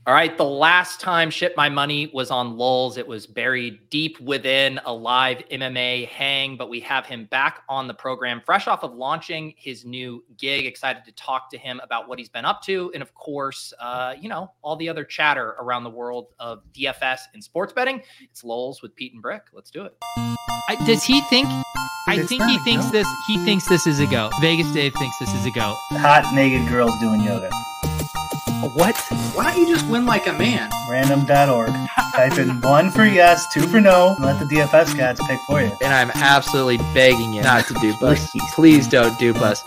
All right, the last time Ship My Money was on Lulz, it was buried deep within a live MMA hang, but we have him back on the program, fresh off of launching his new gig. Excited to talk to him about what he's been up to, and of course, all the other chatter around the world of DFS and sports betting. It's Lulz with Pete and Brick. Let's do it. Does he think? I think he thinks this. He thinks this is a go. Vegas Dave thinks this is a go. Hot naked girls doing yoga. What? Why don't you just win like a man? Random.org. Type in 1 for yes, 2 for no, and let the DFS gods pick for you. And I'm absolutely begging you not to dupe us. Please don't dupe us.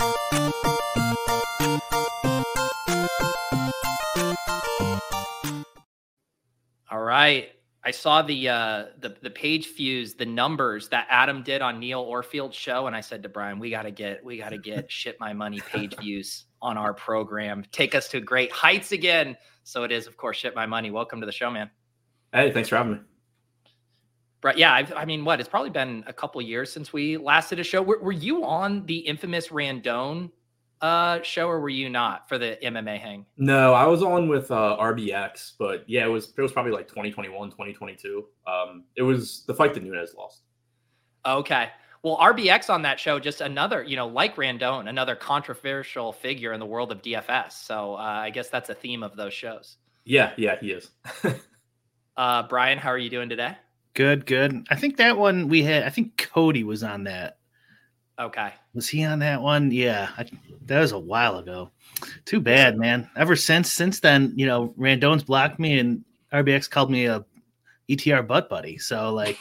All right. I saw the page views, the numbers that Adam did on Neil Orfield's show, and I said to Brian, we gotta get Ship My Money page views on our program. Take us to great heights again. So it is, of course, Ship My Money. Welcome to the show, man. Hey, thanks for having me. But yeah, it's probably been a couple years since we last did a show. Were you on the infamous Randone show, or were you not for the MMA hang? No, I was on with RBX, but yeah, it was probably like 2021, 2022. It was the fight that Nunes lost. Okay. Well, RBX on that show, just another, like Randone, another controversial figure in the world of DFS. So I guess that's a theme of those shows. Yeah, he is. Brian, how are you doing today? Good. I think that one I think Cody was on that. Okay. Was he on that one? Yeah, that was a while ago. Too bad, man. Ever since then, Randone's blocked me and RBX called me a ETR butt buddy. So like,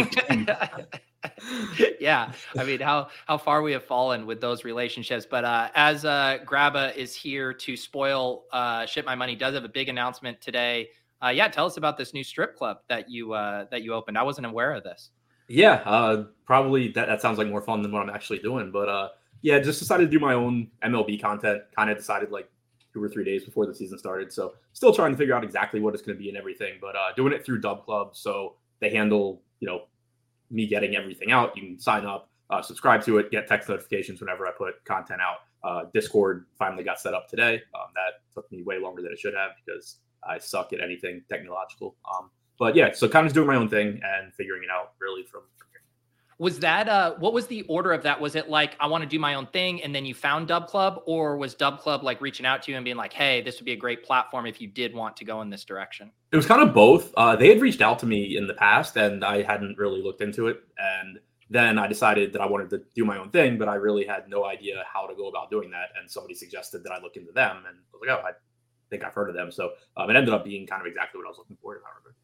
yeah. How far we have fallen with those relationships. But as Grabba is here to spoil Ship My Money, does have a big announcement today. Tell us about this new strip club that you opened. I wasn't aware of this. Yeah, probably that sounds like more fun than what I'm actually doing. But just decided to do my own MLB content. Kind of decided like 2 or 3 days before the season started. So still trying to figure out exactly what it's going to be and everything. But doing it through Dub Club, so they handle me getting everything out. You can sign up, subscribe to it, get text notifications whenever I put content out. Discord finally got set up today. That took me way longer than it should have because I suck at anything technological. But yeah, so kind of doing my own thing and figuring it out really from here. Was that, what was the order of that? Was it like, I want to do my own thing and then you found Dub Club, or was Dub Club like reaching out to you and being like, hey, this would be a great platform if you did want to go in this direction? It was kind of both. They had reached out to me in the past and I hadn't really looked into it. And then I decided that I wanted to do my own thing, but I really had no idea how to go about doing that. And somebody suggested that I look into them, and I was like, oh, I think I've heard of them. So it ended up being kind of exactly what I was looking for, if I remember.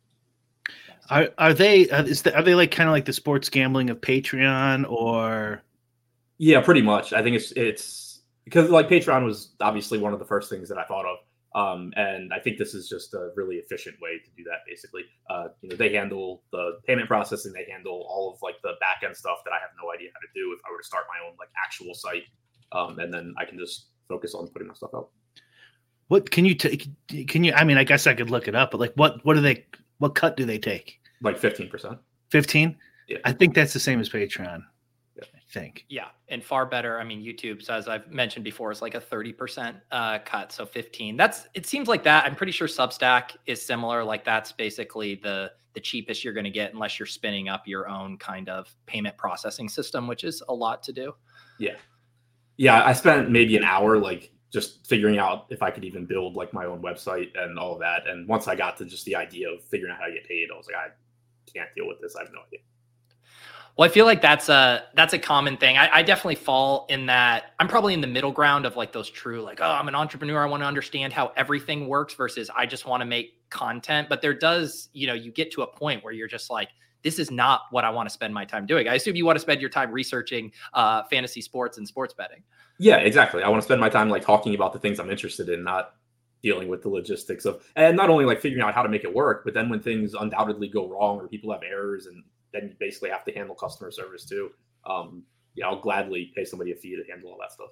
Are they like kind of like the sports gambling of Patreon, or? Yeah, pretty much. I think it's because like Patreon was obviously one of the first things that I thought of. And I think this is just a really efficient way to do that. Basically, they handle the payment processing, they handle all of like the back end stuff that I have no idea how to do if I were to start my own like actual site. And then I can just focus on putting my stuff out. What can you take? I guess I could look it up, but like, what cut do they take? Like 15%. 15? Yeah. I think that's the same as Patreon. Yeah. I think. Yeah. And far better. YouTube, so as I've mentioned before, is like a 30% cut. So 15. It seems like that. I'm pretty sure Substack is similar. Like that's basically the cheapest you're going to get unless you're spinning up your own kind of payment processing system, which is a lot to do. Yeah. Yeah. I spent maybe an hour, like, just figuring out if I could even build like my own website and all of that. And once I got to just the idea of figuring out how to get paid, I was like, I can't deal with this. I have no idea. Well, I feel like that's a common thing. I definitely fall in that. I'm probably in the middle ground of like those true, like, oh, I'm an entrepreneur. I want to understand how everything works versus I just want to make content. But there does, you get to a point where you're just like, this is not what I want to spend my time doing. I assume you want to spend your time researching fantasy sports and sports betting. Yeah, exactly. I want to spend my time like talking about the things I'm interested in, not dealing with the logistics of, and not only like figuring out how to make it work, but then when things undoubtedly go wrong or people have errors, and then you basically have to handle customer service too. I'll gladly pay somebody a fee to handle all that stuff.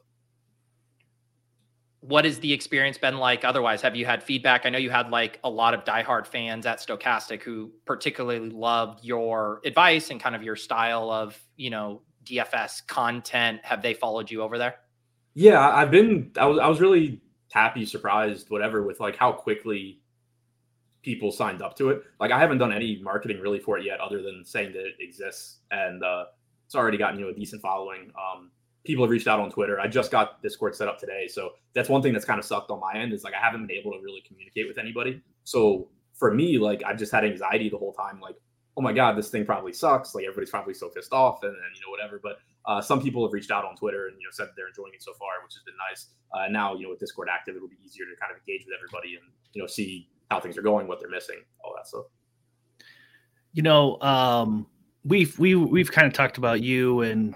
What has the experience been like otherwise? Have you had feedback? I know you had like a lot of diehard fans at Stokastic who particularly loved your advice and kind of your style of, DFS content. Have they followed you over there? Yeah, I was really happy, surprised, whatever, with like how quickly people signed up to it. Like I haven't done any marketing really for it yet, other than saying that it exists, and it's already gotten a decent following. People have reached out on Twitter. I just got Discord set up today, so that's one thing that's kind of sucked on my end is like I haven't been able to really communicate with anybody. So for me, like I've just had anxiety the whole time. Like, oh my god, this thing probably sucks. Like everybody's probably so pissed off, and whatever. But some people have reached out on Twitter and said they're enjoying it so far, which has been nice. Now with Discord active, it'll be easier to kind of engage with everybody and see how things are going, what they're missing, all that stuff. We've kind of talked about you and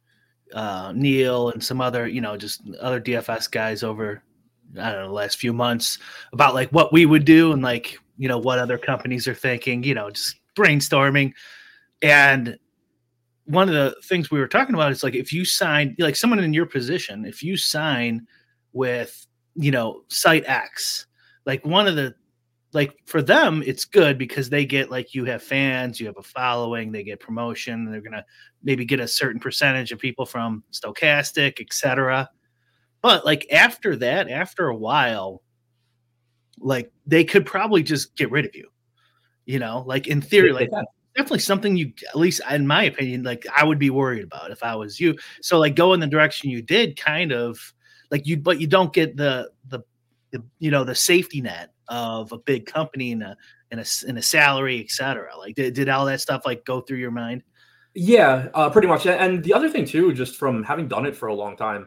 Neil and some other just other DFS guys over I don't know the last few months about like what we would do and like what other companies are thinking, just brainstorming. And one of the things we were talking about is like if you sign like someone in your position, if you sign with site X, like one of the like for them it's good because they get like you have fans, you have a following, they get promotion, they're gonna maybe get a certain percentage of people from Stokastic, etc. But like after that, after a while, like they could probably just get rid of you. Like in theory, like definitely something you, at least in my opinion, like I would be worried about if I was you. So like go in the direction you did, kind of like but you don't get the safety net of a big company in a salary, etc. Like did all that stuff like go through your mind? Yeah, pretty much. And the other thing too, just from having done it for a long time,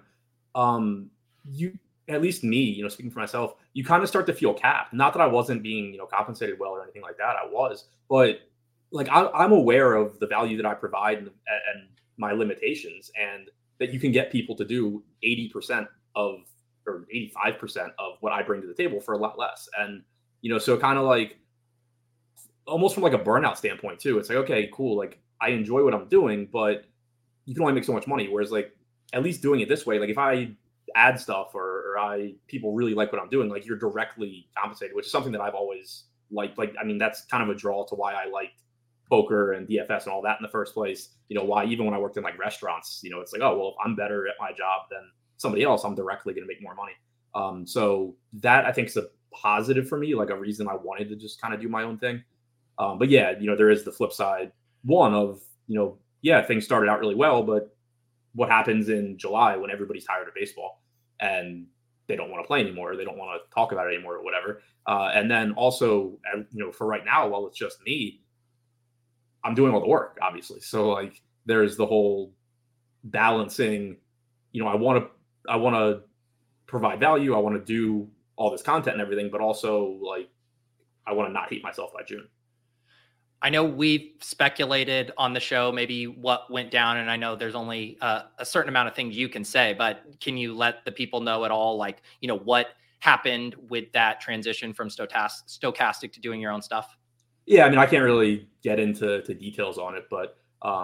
you, at least me, speaking for myself, you kind of start to feel capped. Not that I wasn't being, compensated well or anything like that. I was, but like I'm aware of the value that I provide and my limitations, and that you can get people to do 80% of or 85% of what I bring to the table for a lot less. And, so kind of like almost from like a burnout standpoint too, it's like, okay, cool. Like I enjoy what I'm doing, but you can only make so much money. Whereas like, at least doing it this way, like if I add stuff or people really like what I'm doing, like you're directly compensated, which is something that I've always liked. Like, I mean, that's kind of a draw to why I liked poker and DFS and all that in the first place. Why even when I worked in like restaurants, it's like, oh, well, if I'm better at my job than somebody else, I'm directly going to make more money. So that I think is a positive for me, like a reason I wanted to just kind of do my own thing. But yeah, there is the flip side one of, things started out really well, but what happens in July when everybody's tired of baseball and they don't want to play anymore, they don't want to talk about it anymore or whatever. And then also, for right now, while it's just me, I'm doing all the work, obviously. So like there's the whole balancing, I want to provide value. I want to do all this content and everything, but also like I want to not hate myself by June. I know we've speculated on the show maybe what went down, and I know there's only a certain amount of things you can say, but can you let the people know at all, like, what happened with that transition from Stokastic to doing your own stuff? Yeah, I mean, I can't really get into details on it, but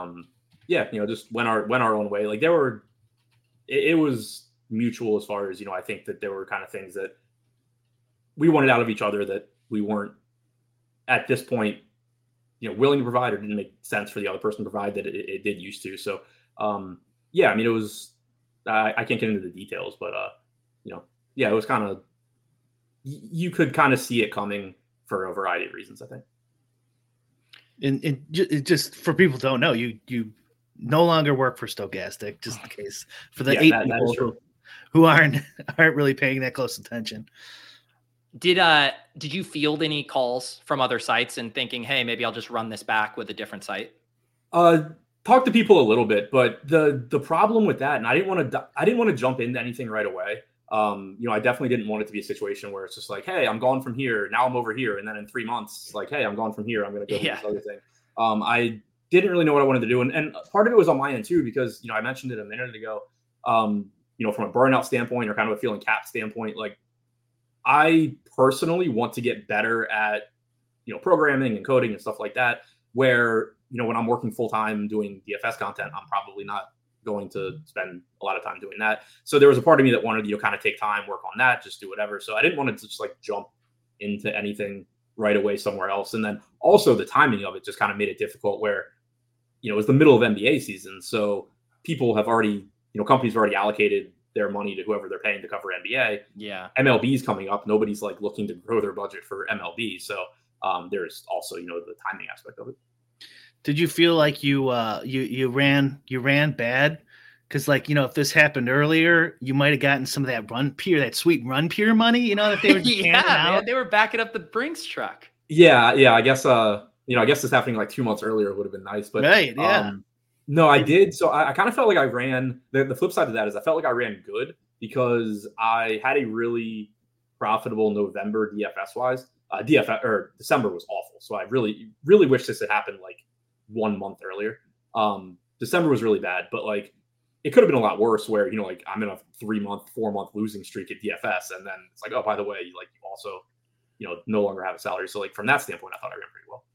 just went our own way. Like it was mutual as far as, I think that there were kind of things that we wanted out of each other that we weren't at this point, willing to provide, or didn't make sense for the other person to provide that it did used to. So, I mean, it was, I can't get into the details, but, it was kind of, you could kind of see it coming for a variety of reasons, I think. And just for people who don't know, you no longer work for Stokastic, just in case for the 8 people who aren't really paying that close attention. Did you field any calls from other sites and thinking, hey, maybe I'll just run this back with a different site? Talk to people a little bit, but the problem with that, and I didn't want to jump into anything right away. I definitely didn't want it to be a situation where it's just like, hey, I'm gone from here, now I'm over here, and then in 3 months, like, hey, I'm gone from here, I'm going to go do this other thing. I didn't really know what I wanted to do, and part of it was on my end too, because I mentioned it a minute ago. From a burnout standpoint or kind of a feeling capped standpoint, like I personally want to get better at programming and coding and stuff like that. Where when I'm working full time doing DFS content, I'm probably not going to spend a lot of time doing that. So there was a part of me that wanted to kind of take time, work on that, just do whatever. So I didn't want to just like jump into anything right away somewhere else. And then also the timing of it just kind of made it difficult where, it was the middle of NBA season. So people have already, companies have already allocated their money to whoever they're paying to cover NBA. Yeah. MLB's coming up. Nobody's like looking to grow their budget for MLB. So there's also, the timing aspect of it. Did you feel like you ran bad? Because if this happened earlier, you might have gotten some of that sweet Run Pure money, that they were just handing out. Man, they were backing up the Brinks truck. Yeah. I guess I guess this happening like 2 months earlier would have been nice, but right, yeah. No, I did. So I kind of felt like I ran. The flip side of that is I felt like I ran good because I had a really profitable November DFS wise. DFS or December was awful, so I really, really wish this had happened like 1 month earlier. December was really bad, but like it could have been a lot worse. Where like I'm in a 4-month losing streak at DFS, and then it's like, oh, by the way, you also no longer have a salary. So like from that standpoint, I thought I ran pretty well.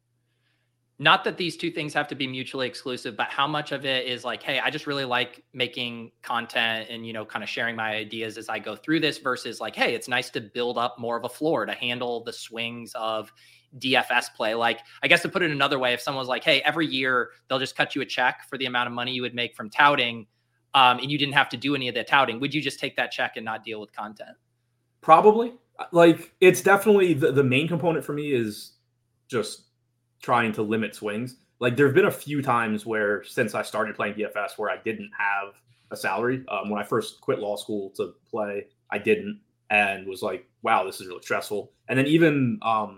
Not that these two things have to be mutually exclusive, but how much of it is like, hey, I just really like making content and, kind of sharing my ideas as I go through this versus like, hey, it's nice to build up more of a floor to handle the swings of DFS play. Like, I guess to put it another way, if someone's like, hey, every year they'll just cut you a check for the amount of money you would make from touting, and you didn't have to do any of the touting, would you just take that check and not deal with content? Probably. Like, it's definitely the main component for me is just trying to limit swings. Like there have been a few times where since I started playing DFS where I didn't have a salary. When I first quit law school to play, I didn't, and was like, wow, this is really stressful. And then even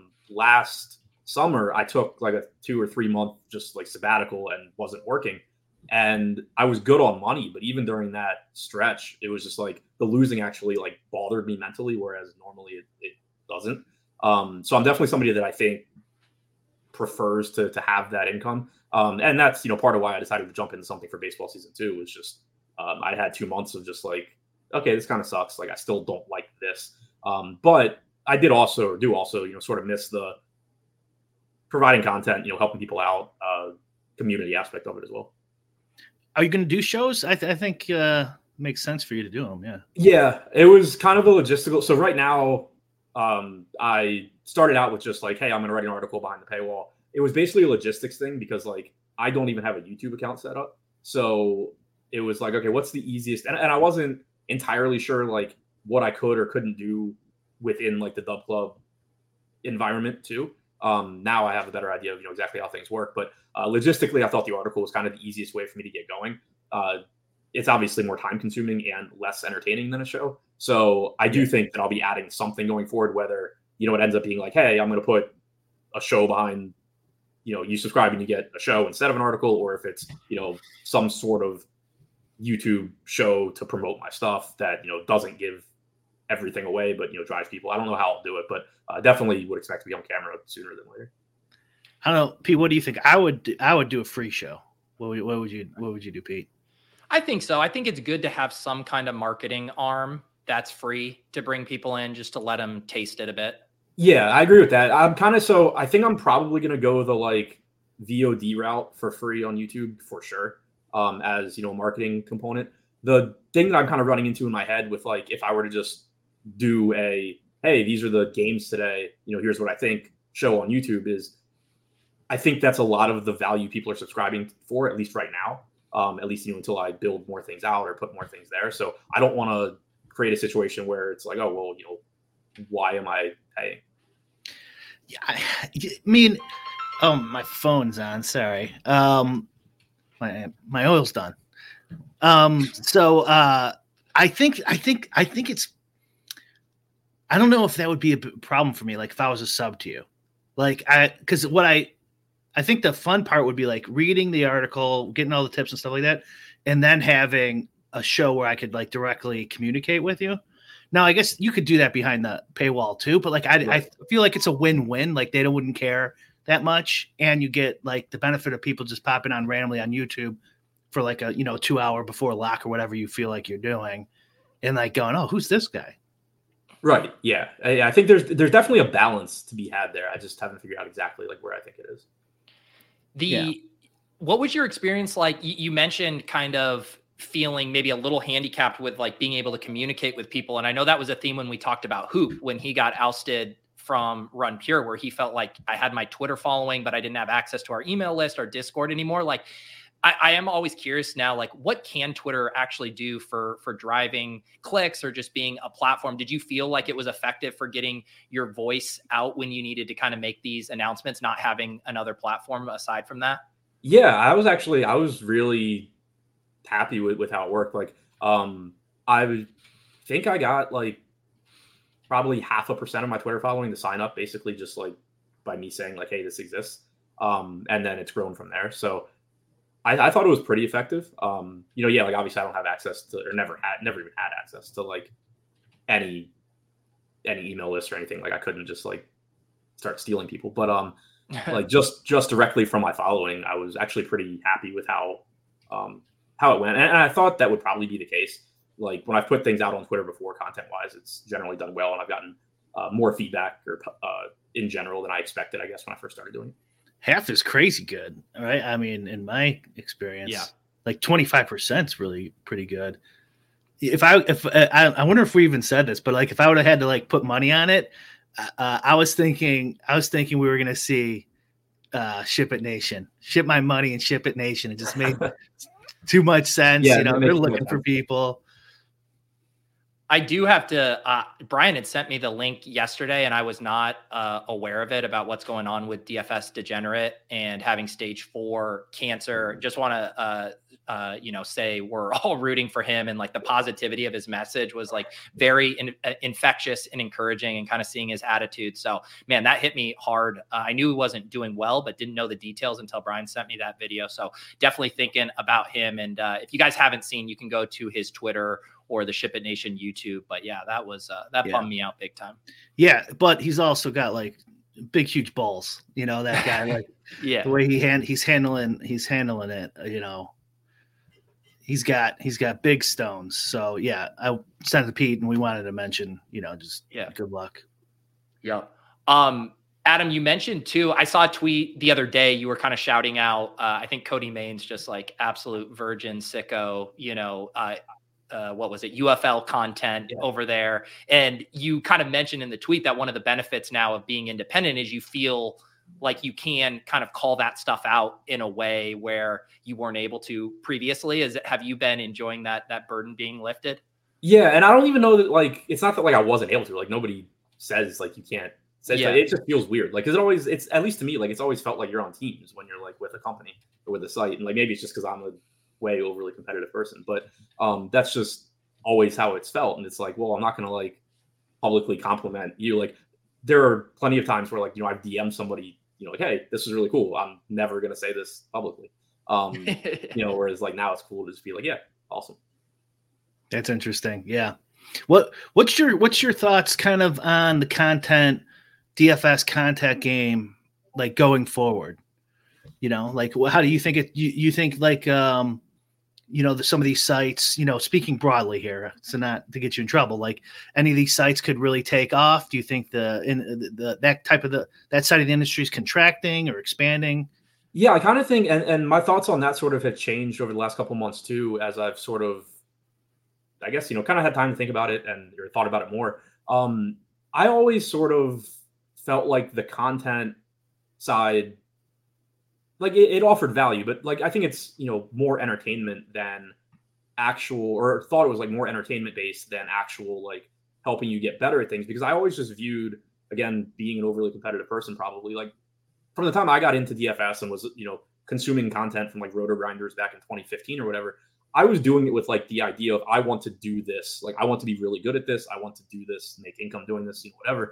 last summer, I took like a 2 or 3 month just like sabbatical and wasn't working. And I was good on money, but even during that stretch, it was just like the losing actually like bothered me mentally, whereas normally it doesn't. So I'm definitely somebody that I think prefers to have that income. And that's, part of why I decided to jump into something for baseball season 2 was just, I had 2 months of just like, okay, this kind of sucks. Like, I still don't like this. But I do also, sort of miss the providing content, helping people out, community aspect of it as well. Are you going to do shows? I think makes sense for you to do them. Yeah. Yeah. It was kind of a logistical. So right now, I started out with just like, hey, I'm going to write an article behind the paywall. It was basically a logistics thing because like I don't even have a YouTube account set up. So it was like, okay, what's the easiest? And I wasn't entirely sure like what I could or couldn't do within like the Dub Club environment too. Now I have a better idea of exactly how things work. But logistically, I thought the article was kind of the easiest way for me to get going. It's obviously more time consuming and less entertaining than a show. So I do think that I'll be adding something going forward, whether, it ends up being like, hey, I'm going to put a show behind, you subscribe and you get a show instead of an article, or if it's, some sort of YouTube show to promote my stuff that, doesn't give everything away, but, drives people. I don't know how I'll do it, but definitely would expect to be on camera sooner than later. I don't know, Pete, what do you think? I would do a free show. What would you do, Pete? I think so. I think it's good to have some kind of marketing arm that's free to bring people in just to let them taste it a bit. Yeah, I agree with that. I think I'm probably going to go the like VOD route for free on YouTube for sure. As, a marketing component. The thing that I'm kind of running into in my head with like, if I were to just do hey, these are the games today, here's what I think show on YouTube is, I think that's a lot of the value people are subscribing for, at least right now. At least, until I build more things out or put more things there. So I don't want to create a situation where it's like, oh, well, why am I paying? Yeah, I mean, my phone's on. Sorry. My oil's done. So I think it's, I don't know if that would be a problem for me. Like if I was a sub to you, because I think the fun part would be like reading the article, getting all the tips and stuff like that, and then having a show where I could like directly communicate with you. Now, I guess you could do that behind the paywall too, but like I feel like it's a win-win. Like they wouldn't care that much, and you get like the benefit of people just popping on randomly on YouTube for like a 2 hour before lock or whatever you feel like you're doing, and like going, oh, who's this guy? Right. Yeah. I think there's definitely a balance to be had there. I just haven't figured out exactly like where I think it is. What was your experience like? You mentioned kind of feeling maybe a little handicapped with like being able to communicate with people. And I know that was a theme when we talked about Hoop, when he got ousted from Run Pure, where he felt like I had my Twitter following, but I didn't have access to our email list or Discord anymore. Like, I am always curious now, like what can Twitter actually do for driving clicks or just being a platform? Did you feel like it was effective for getting your voice out when you needed to kind of make these announcements, not having another platform aside from that? Yeah, I was really happy with how it worked. Like, I think I got like probably 0.5% of my Twitter following to sign up, basically just like by me saying like, hey, this exists. And then it's grown from there. So I thought it was pretty effective. Yeah, like obviously I don't have access to, or never even had access to like any email list or anything. Like I couldn't just like start stealing people, but like just directly from my following, I was actually pretty happy with how it went. And I thought that would probably be the case. Like when I've put things out on Twitter before, content wise, it's generally done well. And I've gotten more feedback or in general than I expected, I guess, when I first started doing it. Half is crazy good. All right. I mean, in my experience, yeah, like 25% is really pretty good. I wonder if we even said this, but like if I would have had to like put money on it, I was thinking we were going to see Ship It Nation, ship my money and Ship It Nation. It just made too much sense. Yeah, they're looking for people. I do have to, Brian had sent me the link yesterday and I was not aware of it about what's going on with DFS Degenerate and having stage 4 cancer. Just want to, say we're all rooting for him, and like the positivity of his message was like very infectious and encouraging, and kind of seeing his attitude. So man, that hit me hard. I knew he wasn't doing well, but didn't know the details until Brian sent me that video. So definitely thinking about him. And if you guys haven't seen, you can go to his Twitter or the Ship It Nation YouTube. But yeah, that was that bummed me out big time. Yeah, but he's also got like big, huge balls. That guy, like yeah, the way he's handling it. He's got big stones. So yeah, I sent it to Pete, and we wanted to mention, good luck. Yeah. Adam, you mentioned too, I saw a tweet the other day, you were kind of shouting out, I think Cody Main's just like absolute virgin sicko, what was it? UFL content over there. And you kind of mentioned in the tweet that one of the benefits now of being independent is you feel like you can kind of call that stuff out in a way where you weren't able to previously. Have you been enjoying that burden being lifted? Yeah. And I don't even know that, like, it's not that like I wasn't able to, like nobody says like you can't say like, it just feels weird. Like, cause it's at least to me, like it's always felt like you're on teams when you're like with a company or with a site. And like, maybe it's just cause I'm a way overly competitive person, but that's just always how it's felt. And it's like, well, I'm not going to like publicly compliment you. Like there are plenty of times where like, I've DM'd somebody, like, hey, this is really cool. I'm never going to say this publicly. Whereas like now it's cool to just be like, yeah, awesome. That's interesting. Yeah. What's your thoughts kind of on the content, DFS content game, like going forward? Like how do you think it, you think like, some of these sites, speaking broadly here, so not to get you in trouble, like any of these sites could really take off? Do you think that side of the industry is contracting or expanding? Yeah, I kind of think, and my thoughts on that sort of have changed over the last couple of months too, as I've sort of, I guess, kind of had time to think about it or thought about it more. I always sort of felt like the content side, like it offered value, but like I think it's more entertainment than actual, or thought it was like more entertainment based than actual like helping you get better at things. Because I always just viewed, again, being an overly competitive person, probably like from the time I got into DFS and was consuming content from like Roto Grinders back in 2015 or whatever, I was doing it with like the idea of I want to do this, like I want to be really good at this, I want to do this, make income doing this, whatever.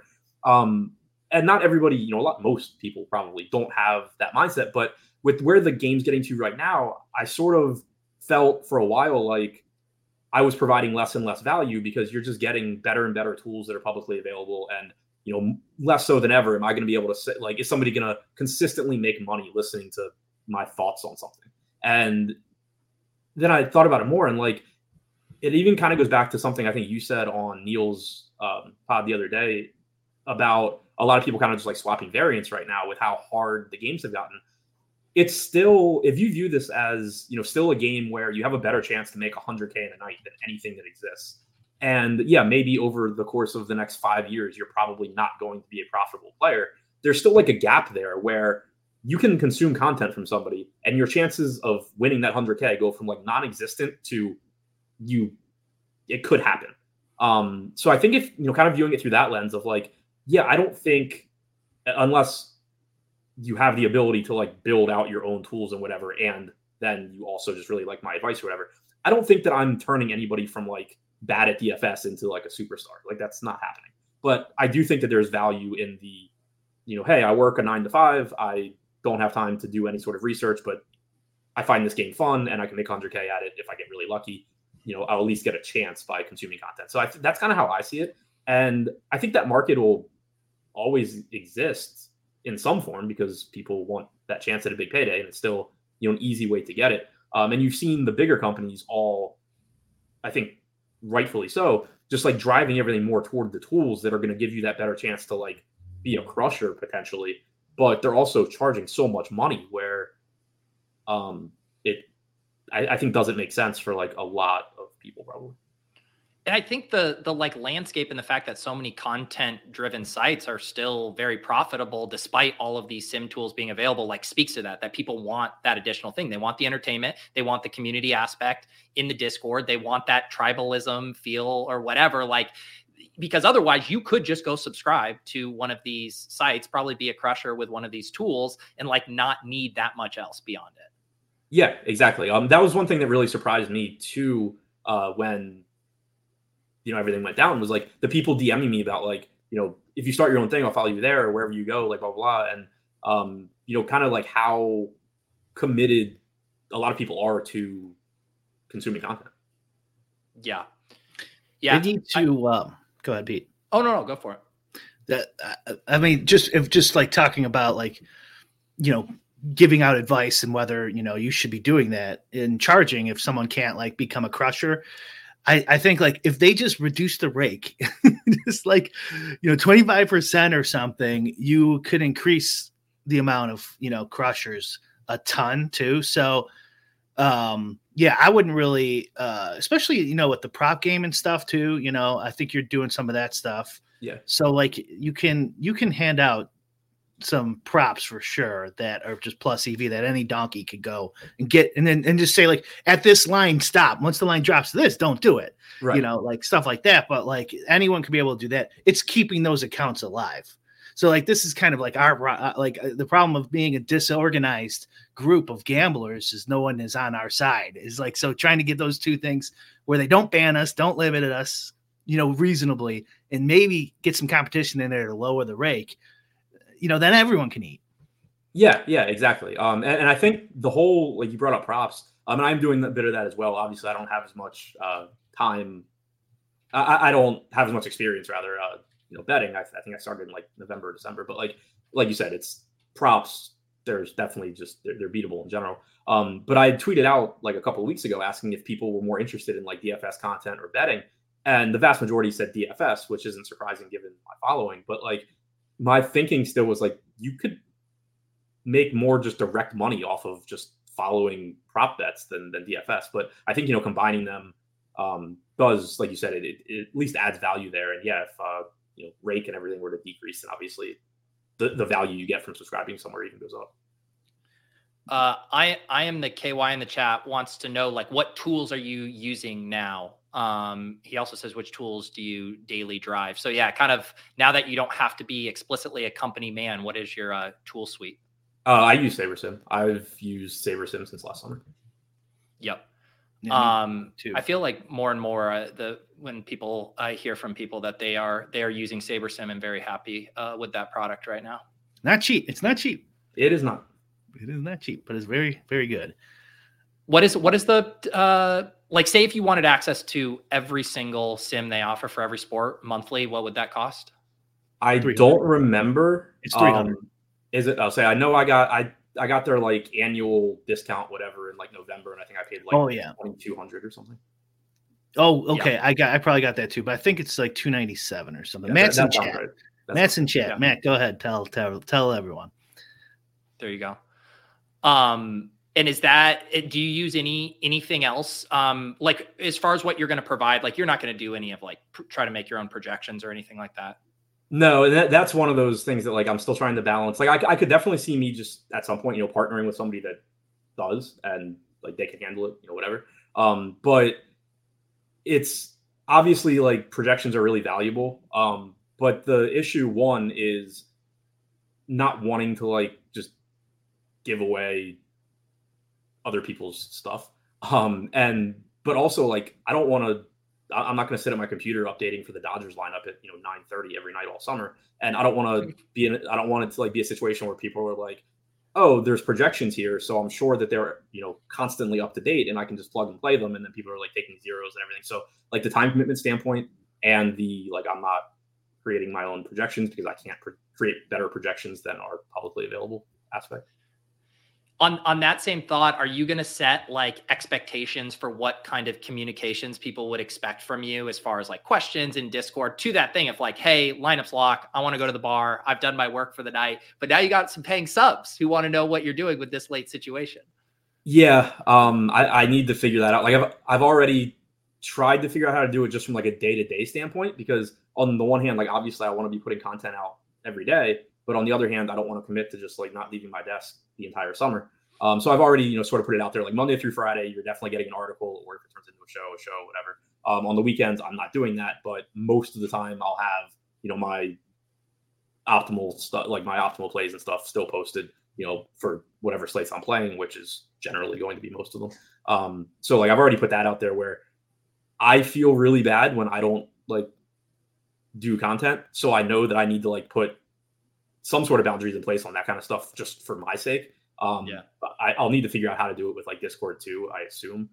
And not everybody, most people probably don't have that mindset, but with where the game's getting to right now, I sort of felt for a while like I was providing less and less value because you're just getting better and better tools that are publicly available. And, less so than ever, am I going to be able to say, like, is somebody going to consistently make money listening to my thoughts on something? And then I thought about it more, and like, it even kind of goes back to something I think you said on Neil's pod the other day about a lot of people kind of just like swapping variants right now with how hard the games have gotten. It's still, if you view this as, still a game where you have a better chance to make 100K in a night than anything that exists. And yeah, maybe over the course of the next 5 years, you're probably not going to be a profitable player. There's still like a gap there where you can consume content from somebody, and your chances of winning that 100K go from like non-existent to it could happen. So I think if, kind of viewing it through that lens of like, yeah, I don't think, unless you have the ability to like build out your own tools and whatever, and then you also just really like my advice or whatever, I don't think that I'm turning anybody from like bad at DFS into like a superstar. Like that's not happening. But I do think that there's value in the, hey, I work a 9 to 5. I don't have time to do any sort of research, but I find this game fun and I can make 100K at it if I get really lucky. I'll at least get a chance by consuming content. So that's kind of how I see it. And I think that market will always exist in some form because people want that chance at a big payday, and it's still, an easy way to get it. And you've seen the bigger companies all, I think rightfully so, just like driving everything more toward the tools that are going to give you that better chance to like be a crusher potentially, but they're also charging so much money where I think doesn't make sense for like a lot of people probably. And I think the like landscape and the fact that so many content driven sites are still very profitable despite all of these sim tools being available, like speaks to that people want that additional thing. They want the entertainment, they want the community aspect in the Discord, they want that tribalism feel or whatever, like, because otherwise you could just go subscribe to one of these sites, probably be a crusher with one of these tools and like not need that much else beyond it. Yeah, exactly. That was one thing that really surprised me too, when everything went down, was like the people DMing me about like, if you start your own thing, I'll follow you there or wherever you go, like blah, blah, blah. And, kind of like how committed a lot of people are to consuming content. Yeah. Yeah. They need to, go ahead, Pete. Oh, no, go for it. I mean, just like talking about like, giving out advice and whether, you should be doing that and charging if someone can't like become a crusher. I think like if they just reduce the rake, just like, 25% or something, you could increase the amount of, crushers a ton too. So, yeah, I wouldn't really, especially, with the prop game and stuff too, I think you're doing some of that stuff. Yeah. So like you can hand out some props for sure that are just plus EV that any donkey could go and get, and just say like at this line, stop. Once the line drops to this, don't do it. Right. Like stuff like that. But like anyone could be able to do that. It's keeping those accounts alive. So like this is kind of like our the problem of being a disorganized group of gamblers is no one is on our side. Is like, so trying to get those two things where they don't ban us, don't limit us, reasonably, and maybe get some competition in there to lower the rake. Then everyone can eat. Yeah, exactly. And I think the whole, like you brought up props, and I'm doing a bit of that as well. Obviously, I don't have as much time. I don't have as much experience, rather, betting. I think I started in like November, December. But like you said, it's props. There's definitely just they're beatable in general. But I tweeted out like a couple of weeks ago asking if people were more interested in like DFS content or betting, and the vast majority said DFS, which isn't surprising given my following. But like, my thinking still was like, you could make more just direct money off of just following prop bets than DFS. But I think, combining them does, like you said, it at least adds value there. And yeah, if, rake and everything were to decrease, then obviously the value you get from subscribing somewhere even goes up. I am the KY in the chat wants to know, like, what tools are you using now? He also says, which tools do you daily drive? So yeah, kind of now that you don't have to be explicitly a company man, what is your tool suite? I use SaberSim. I've used SaberSim since last summer. Yep. Yeah, I feel like more and more when people, I hear from people that they are using SaberSim and very happy with that product right now. Not cheap. It's not cheap. It is not. It is not cheap, but it's very, very good. What is the like, say if you wanted access to every single sim they offer for every sport monthly, what would that cost? I don't remember. It's 300. Is it? I'll say I know I got their like annual discount, whatever, in like November, and I think I paid like $2,200 or something. Oh, okay. Yeah. I probably got that too, but I think it's like $297 or something. Yeah, Matt's in chat. Right. Matt's in chat. Yeah. Matt, go ahead. Tell everyone. There you go. And is that, do you use anything else? Like as far as what you're going to provide, like you're not going to do any of like, try to make your own projections or anything like that. No, and that's one of those things that like I'm still trying to balance. Like I could definitely see me just at some point, partnering with somebody that does and like they can handle it, whatever. But it's obviously like projections are really valuable. But the issue one is not wanting to like just give away other people's stuff. But also like I'm not going to sit at my computer updating for the Dodgers lineup at 9:30 every night all summer, and I don't want it to like be a situation where people are like, oh, there's projections here, so I'm sure that they're constantly up to date, and I can just plug and play them, and then people are like taking zeros and everything. So like the time commitment standpoint and the like, I'm not creating my own projections because I can't create better projections than are publicly available aspect. On that same thought, are you going to set like expectations for what kind of communications people would expect from you as far as like questions in Discord to that thing of like, hey, lineups lock, I want to go to the bar, I've done my work for the night, but now you got some paying subs who want to know what you're doing with this late situation? Yeah, I need to figure that out. Like I've already tried to figure out how to do it just from like a day-to-day standpoint, because on the one hand, like obviously I want to be putting content out every day, but on the other hand, I don't want to commit to just like not leaving my desk the entire summer. So I've already, sort of put it out there, like Monday through Friday, you're definitely getting an article, or if it turns into a show, whatever. On the weekends, I'm not doing that, but most of the time I'll have, my optimal stuff, like my optimal plays and stuff still posted, for whatever slates I'm playing, which is generally going to be most of them. So like I've already put that out there where I feel really bad when I don't like do content. So I know that I need to like put some sort of boundaries in place on that kind of stuff just for my sake. I'll need to figure out how to do it with like Discord too, I assume,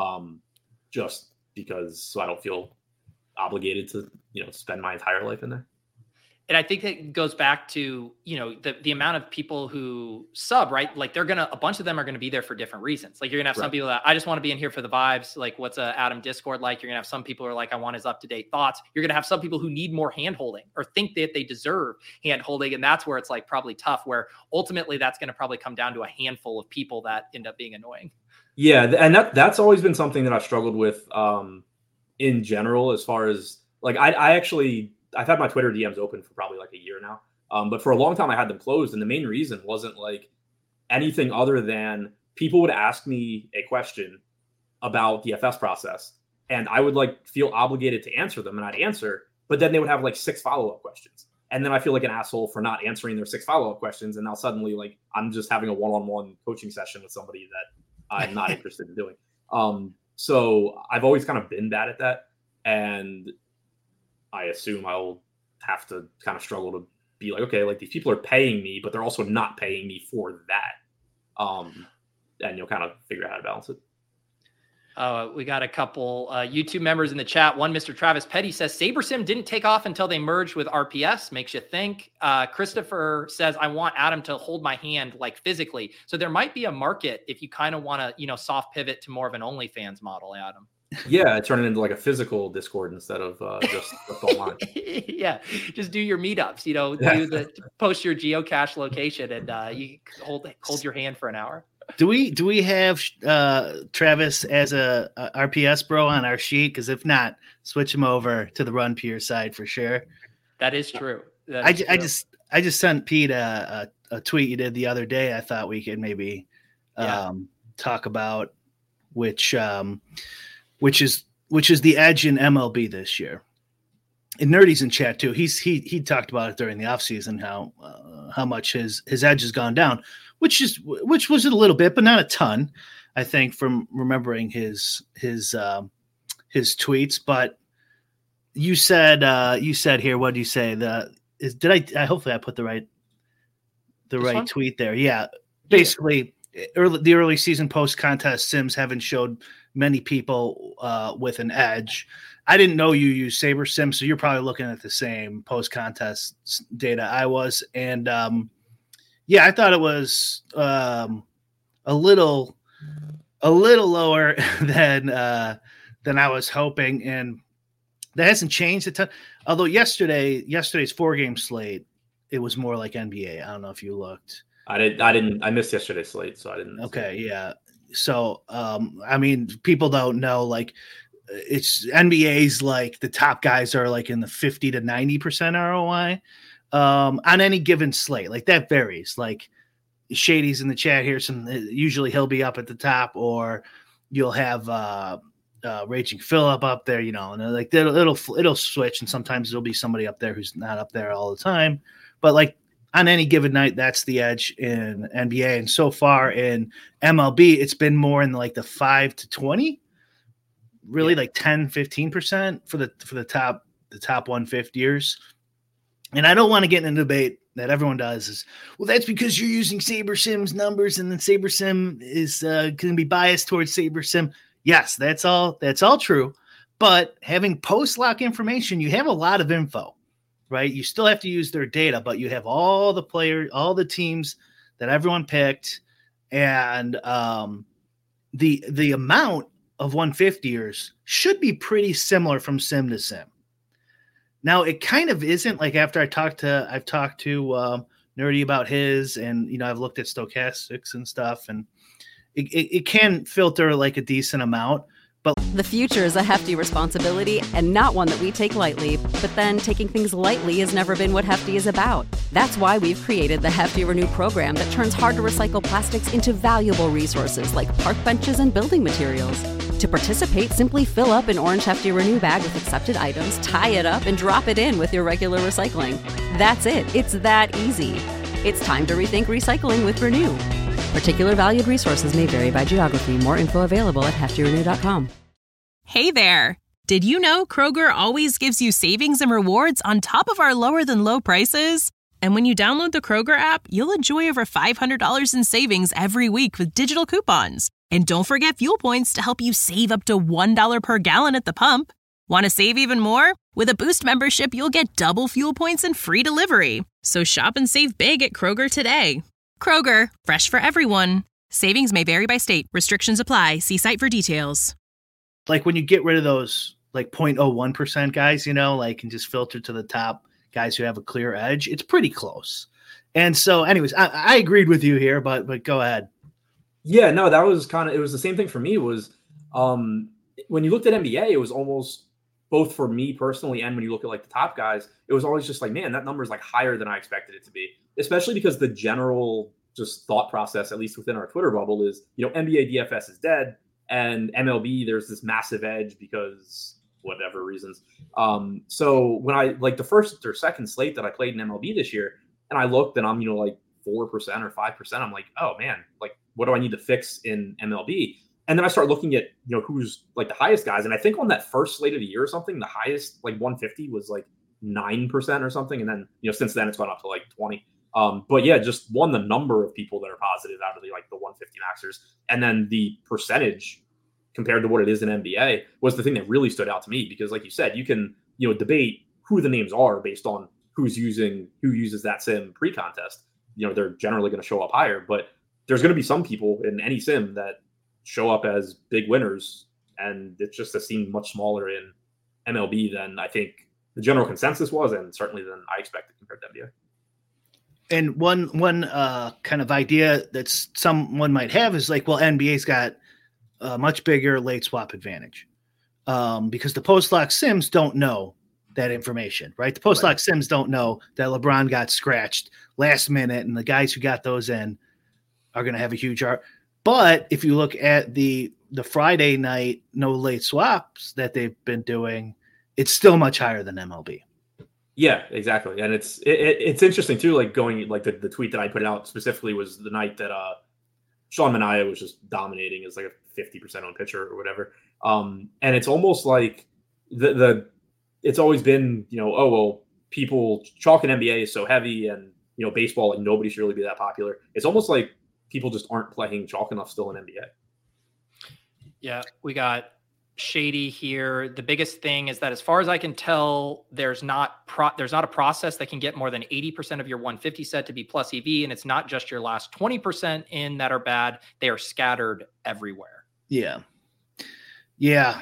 just because, so I don't feel obligated to, spend my entire life in there. And I think it goes back to, the amount of people who sub, right? Like a bunch of them are going to be there for different reasons. Like you're going to have some people that I just want to be in here for the vibes. Like what's a Adam Discord like? You're going to have some people who are like, I want his up-to-date thoughts. You're going to have some people who need more hand-holding or think that they deserve hand-holding. And that's where it's like probably tough, where ultimately that's going to probably come down to a handful of people that end up being annoying. Yeah. And that's always been something that I've struggled with in general, as far as like, I've had my Twitter DMs open for probably like a year now. But for a long time I had them closed. And the main reason wasn't like anything other than people would ask me a question about the DFS process and I would like feel obligated to answer them, and I'd answer, but then they would have like 6 follow-up questions. And then I feel like an asshole for not answering their 6 follow-up questions. And now suddenly like I'm just having a one-on-one coaching session with somebody that I'm not interested in doing. So I've always kind of been bad at that. And I assume I'll have to kind of struggle to be like, okay, like these people are paying me, but they're also not paying me for that. And you'll kind of figure out how to balance it. We got a couple YouTube members in the chat. One, Mr. Travis Petty says, SaberSim didn't take off until they merged with RPS. Makes you think. Christopher says, I want Adam to hold my hand like physically. So there might be a market if you kind of want to, soft pivot to more of an OnlyFans model, Adam. Yeah, turn it into like a physical Discord instead of just online. Yeah, just do your meetups. Post your geocache location and you hold your hand for an hour. Do we have Travis as a RPS bro on our sheet? Because if not, switch him over to the Run Pure side for sure. That is true. I just sent Pete a tweet you did the other day. I thought we could maybe talk about which is the edge in MLB this year. And Nerdy's in chat too. He talked about it during the offseason, how much his edge has gone down, which was a little bit, but not a ton, I think, from remembering his tweets. But you said here, what did you say? Hopefully I put the right tweet there. Yeah. Basically the early season post contest sims haven't showed many people with an edge. I didn't know you use SaberSim, so you're probably looking at the same post contest data I was. And I thought it was a little lower than I was hoping, and that hasn't changed a ton. Although yesterday's 4-game slate, it was more like NBA. I don't know if you looked. I didn't. I missed yesterday's slate, so I didn't. Okay, yeah. So, people don't know, like, it's NBA's like the top guys are like in the 50 to 90% ROI on any given slate. Like that varies. Like Shady's in the chat here. Usually he'll be up at the top, or you'll have Raging Phillip up there, and like it'll switch, and sometimes there'll be somebody up there who's not up there all the time. But like on any given night, that's the edge in NBA. And so far in MLB, it's been more in like the 5 to 20. Really like 10, 15% for the top 150ers. And I don't want to get in a debate that everyone does is, well, that's because you're using SaberSim's numbers, and then SaberSim is going to be biased towards SaberSim. Yes, that's all true. But having post-lock information, you have a lot of info, right? You still have to use their data, but you have all the players, all the teams that everyone picked, and the amount of 150ers should be pretty similar from sim to sim. Now it kind of isn't. Like after I've talked to Nerdy about his, and I've looked at stochastics and stuff, and it can filter like a decent amount. But the future is a hefty responsibility and not one that we take lightly. But then taking things lightly has never been what Hefty is about. That's why we've created the Hefty Renew program that turns hard to recycle plastics into valuable resources like park benches and building materials. To participate, simply fill up an orange Hefty Renew bag with accepted items, tie it up, and drop it in with your regular recycling. That's it. It's that easy. It's time to rethink recycling with Renew. Particular valued resources may vary by geography. More info available at heftyrenew.com. Hey there! Did you know Kroger always gives you savings and rewards on top of our lower-than-low prices? And when you download the Kroger app, you'll enjoy over $500 in savings every week with digital coupons. And don't forget fuel points to help you save up to $1 per gallon at the pump. Want to save even more? With a Boost membership, you'll get double fuel points and free delivery. So shop and save big at Kroger today. Kroger, fresh for everyone. Savings may vary by state. Restrictions apply. See site for details. Like when you get rid of those like 0.01% guys, and just filter to the top guys who have a clear edge, it's pretty close. And so anyways, I agreed with you here, but go ahead. Yeah, no, that was it was the same thing for me was when you looked at NBA, it was almost both for me personally and when you look at like the top guys, it was always just like, man, that number is like higher than I expected it to be, especially because the general just thought process, at least within our Twitter bubble, is, NBA DFS is dead and MLB, there's this massive edge because whatever reasons. So when I like the first or second slate that I played in MLB this year, and I looked and I'm, like 4% or 5%, I'm like, oh man, like what do I need to fix in MLB? And then I start looking at, who's like the highest guys. And I think on that first slate of the year or something, the highest like 150 was like 9% or something. And then, since then it's gone up to like 20. But yeah, just the number of people that are positive out of the 150 maxers. And then the percentage compared to what it is in NBA was the thing that really stood out to me, because like you said, you can, debate who the names are based on who uses that sim pre-contest. They're generally going to show up higher, but there's going to be some people in any sim that show up as big winners, and it's just seemed much smaller in MLB than I think the general consensus was, and certainly than I expected compared to NBA. And one kind of idea that someone might have is like, well, NBA's got a much bigger late swap advantage because the post-lock sims don't know that information, right? The post-lock sims don't know that LeBron got scratched last minute, and the guys who got those in are going to have a huge art. But if you look at the Friday night no late swaps that they've been doing, it's still much higher than MLB. Yeah, exactly. And it's interesting too, like going like the tweet that I put out specifically was the night that Sean Manaea was just dominating as like a 50% on pitcher or whatever. And it's almost like it's always been, oh, well, people chalk in NBA is so heavy and, baseball, like nobody should really be that popular. It's almost like people just aren't playing chalk enough still in NBA. Yeah, we got Shady here. The biggest thing is that as far as I can tell, there's not a process that can get more than 80% of your 150 set to be plus EV. And it's not just your last 20% in that are bad. They are scattered everywhere. Yeah. Yeah.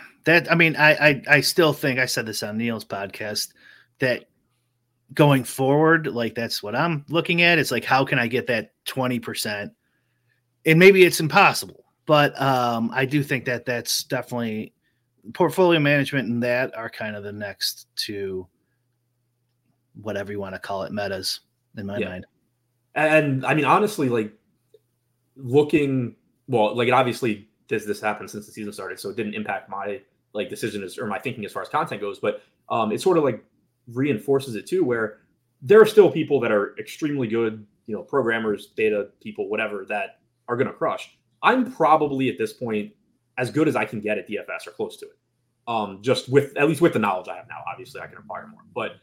I still think I said this on Neil's podcast that going forward, like that's what I'm looking at. It's like, how can I get that 20%? And maybe it's impossible, but I do think that that's definitely portfolio management and that are kind of the next to whatever you want to call it, metas in my mind. And I mean, honestly, like looking, well, like it obviously this happened since the season started, so it didn't impact my like decision or my thinking as far as content goes, but it sort of like reinforces it too, where there are still people that are extremely good, you know, programmers, data people, whatever, that are going to crush. I'm probably at this point as good as I can get at DFS or close to it. Just with, at least with the knowledge I have now, obviously I can acquire more, but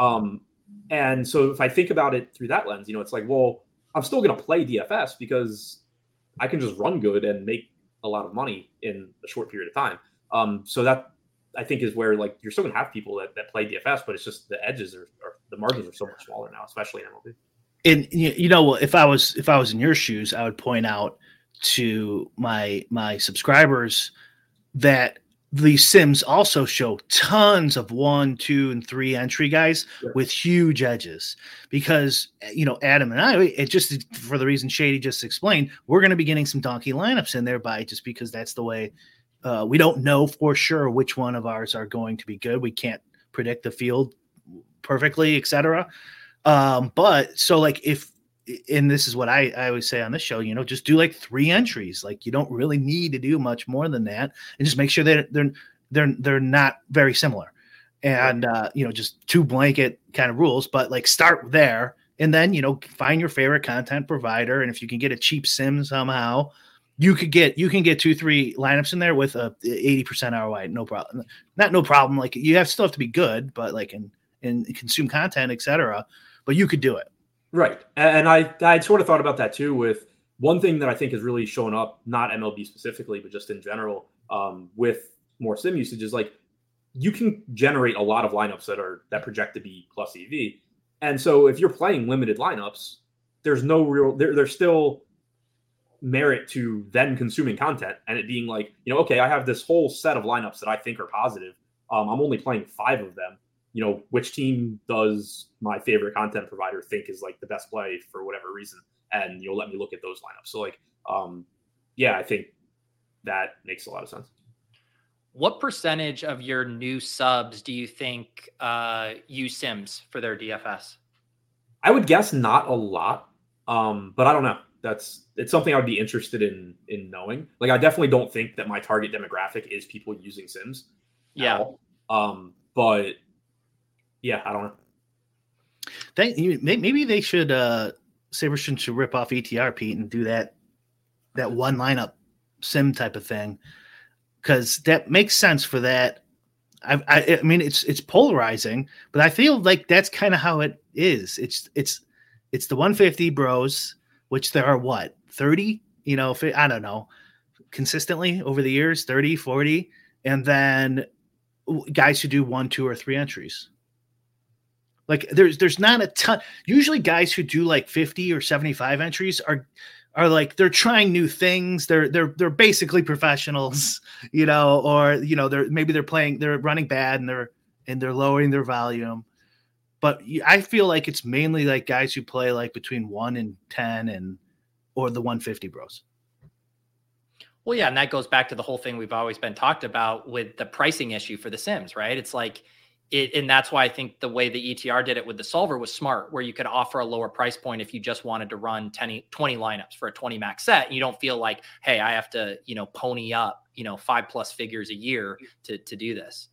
and so if I think about it through that lens, you know, it's like, well, I'm still going to play DFS because I can just run good and make a lot of money in a short period of time. So that I think is where like you're still going to have people that play DFS, but it's just the edges are the margins are so much smaller now, especially in MLB. And you know, if I was in your shoes, I would point out to my subscribers that the Sims also show tons of 1, 2, and 3 entry guys with huge edges, because, you know, Adam and I, it just for the reason Shady just explained, we're going to be getting some donkey lineups in there just because that's the way. We don't know for sure which one of ours are going to be good. We can't predict the field perfectly, etc. But so like and this is what I always say on this show, you know, just do like 3 entries. Like you don't really need to do much more than that, and just make sure that they're not very similar, and you know, just 2 blanket kind of rules. But like start there, and then, you know, find your favorite content provider, and if you can get a cheap sim somehow, you can get 2-3 lineups in there with a 80% ROI, no problem. Not no problem. Like you still have to be good, but like in consume content, etc. But you could do it. Right. And I sort of thought about that too, with one thing that I think has really shown up, not MLB specifically, but just in general, with more sim usage is like you can generate a lot of lineups that project to be plus EV. And so if you're playing limited lineups, there's no real, there's still merit to then consuming content and it being like, you know, okay, I have this whole set of lineups that I think are positive. I'm only playing 5 of them. You know, which team does my favorite content provider think is like the best play for whatever reason? And you'll let me look at those lineups. So like, yeah, I think that makes a lot of sense. What percentage of your new subs do you think use Sims for their DFS? I would guess not a lot, but I don't know. It's something I would be interested in knowing. Like, I definitely don't think that my target demographic is people using Sims. Yeah. But yeah, I don't know. Maybe they should Saberson should rip off ETR, Pete, and do that one lineup sim type of thing, because that makes sense for that. I mean, it's polarizing, but I feel like that's kind of how it is. It's the 150 bros, which there are what, 30, you know, I don't know, consistently over the years, 30, 40, and then guys who do 1, 2, or 3 entries. Like there's not a ton. Usually guys who do like 50 or 75 entries are like, they're trying new things. They're basically professionals, you know, or, you know, they're running bad and they're lowering their volume. But I feel like it's mainly like guys who play like between 1 and 10 or the 150 bros. Well, yeah. And that goes back to the whole thing we've always been talked about with the pricing issue for the Sims, right? It's like, and that's why I think the way the ETR did it with the solver was smart, where you could offer a lower price point if you just wanted to run 20 lineups for a 20 max set. And you don't feel like, hey, I have to, you know, pony up, you know, 5+ figures a year to do this.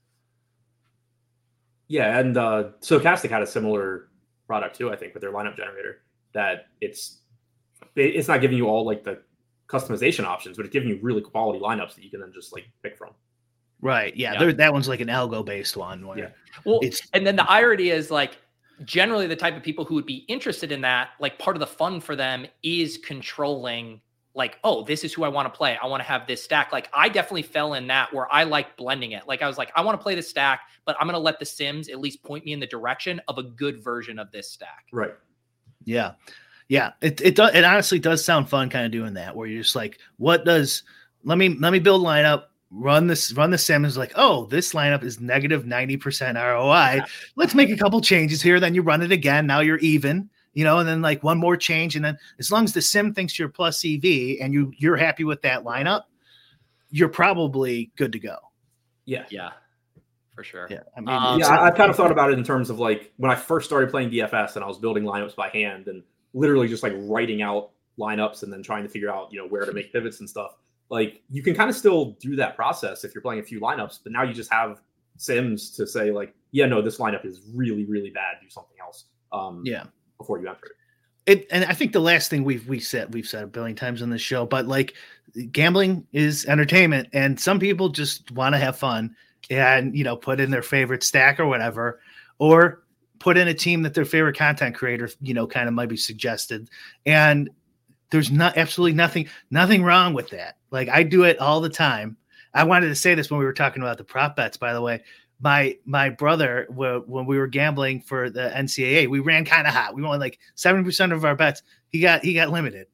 Yeah. And so Castic had a similar product too, I think, with their lineup generator, that it's not giving you all like the customization options, but it's giving you really quality lineups that you can then just like pick from. Right. Yeah. That one's like an algo based one. Where Well, and then the irony is like, generally the type of people who would be interested in that, like part of the fun for them is controlling like, oh, this is who I want to play. I want to have this stack. Like I definitely fell in that where I like blending it. Like I was like, I want to play this stack, but I'm going to let the Sims at least point me in the direction of a good version of this stack. Right. Yeah. Yeah. It honestly does sound fun kind of doing that, where you're just like, let me build lineup. Run the sim is like, oh, this lineup is negative 90% ROI. Let's make a couple changes here. Then you run it again. Now you're even, you know, and then like one more change. And then as long as the sim thinks you're plus EV and you're happy with that lineup, you're probably good to go. Yeah, for sure. Yeah, I mean, I kind of thought about it in terms of like when I first started playing DFS and I was building lineups by hand and literally just like writing out lineups and then trying to figure out, where to make pivots and stuff. Like you can kind of still do that process if you're playing a few lineups, but now you just have sims to say like, yeah, no, this lineup is really, really bad. Do something else. Before you enter it. And I think the last thing we've said a billion times on this show, but like gambling is entertainment, and some people just want to have fun and put in their favorite stack or whatever, or put in a team that their favorite content creator kind of might be suggested, and there's absolutely nothing wrong with that. Like I do it all the time. I wanted to say this when we were talking about the prop bets, by the way. My brother, when we were gambling for the NCAA, we ran kind of hot. We won like 70% of our bets. He got limited.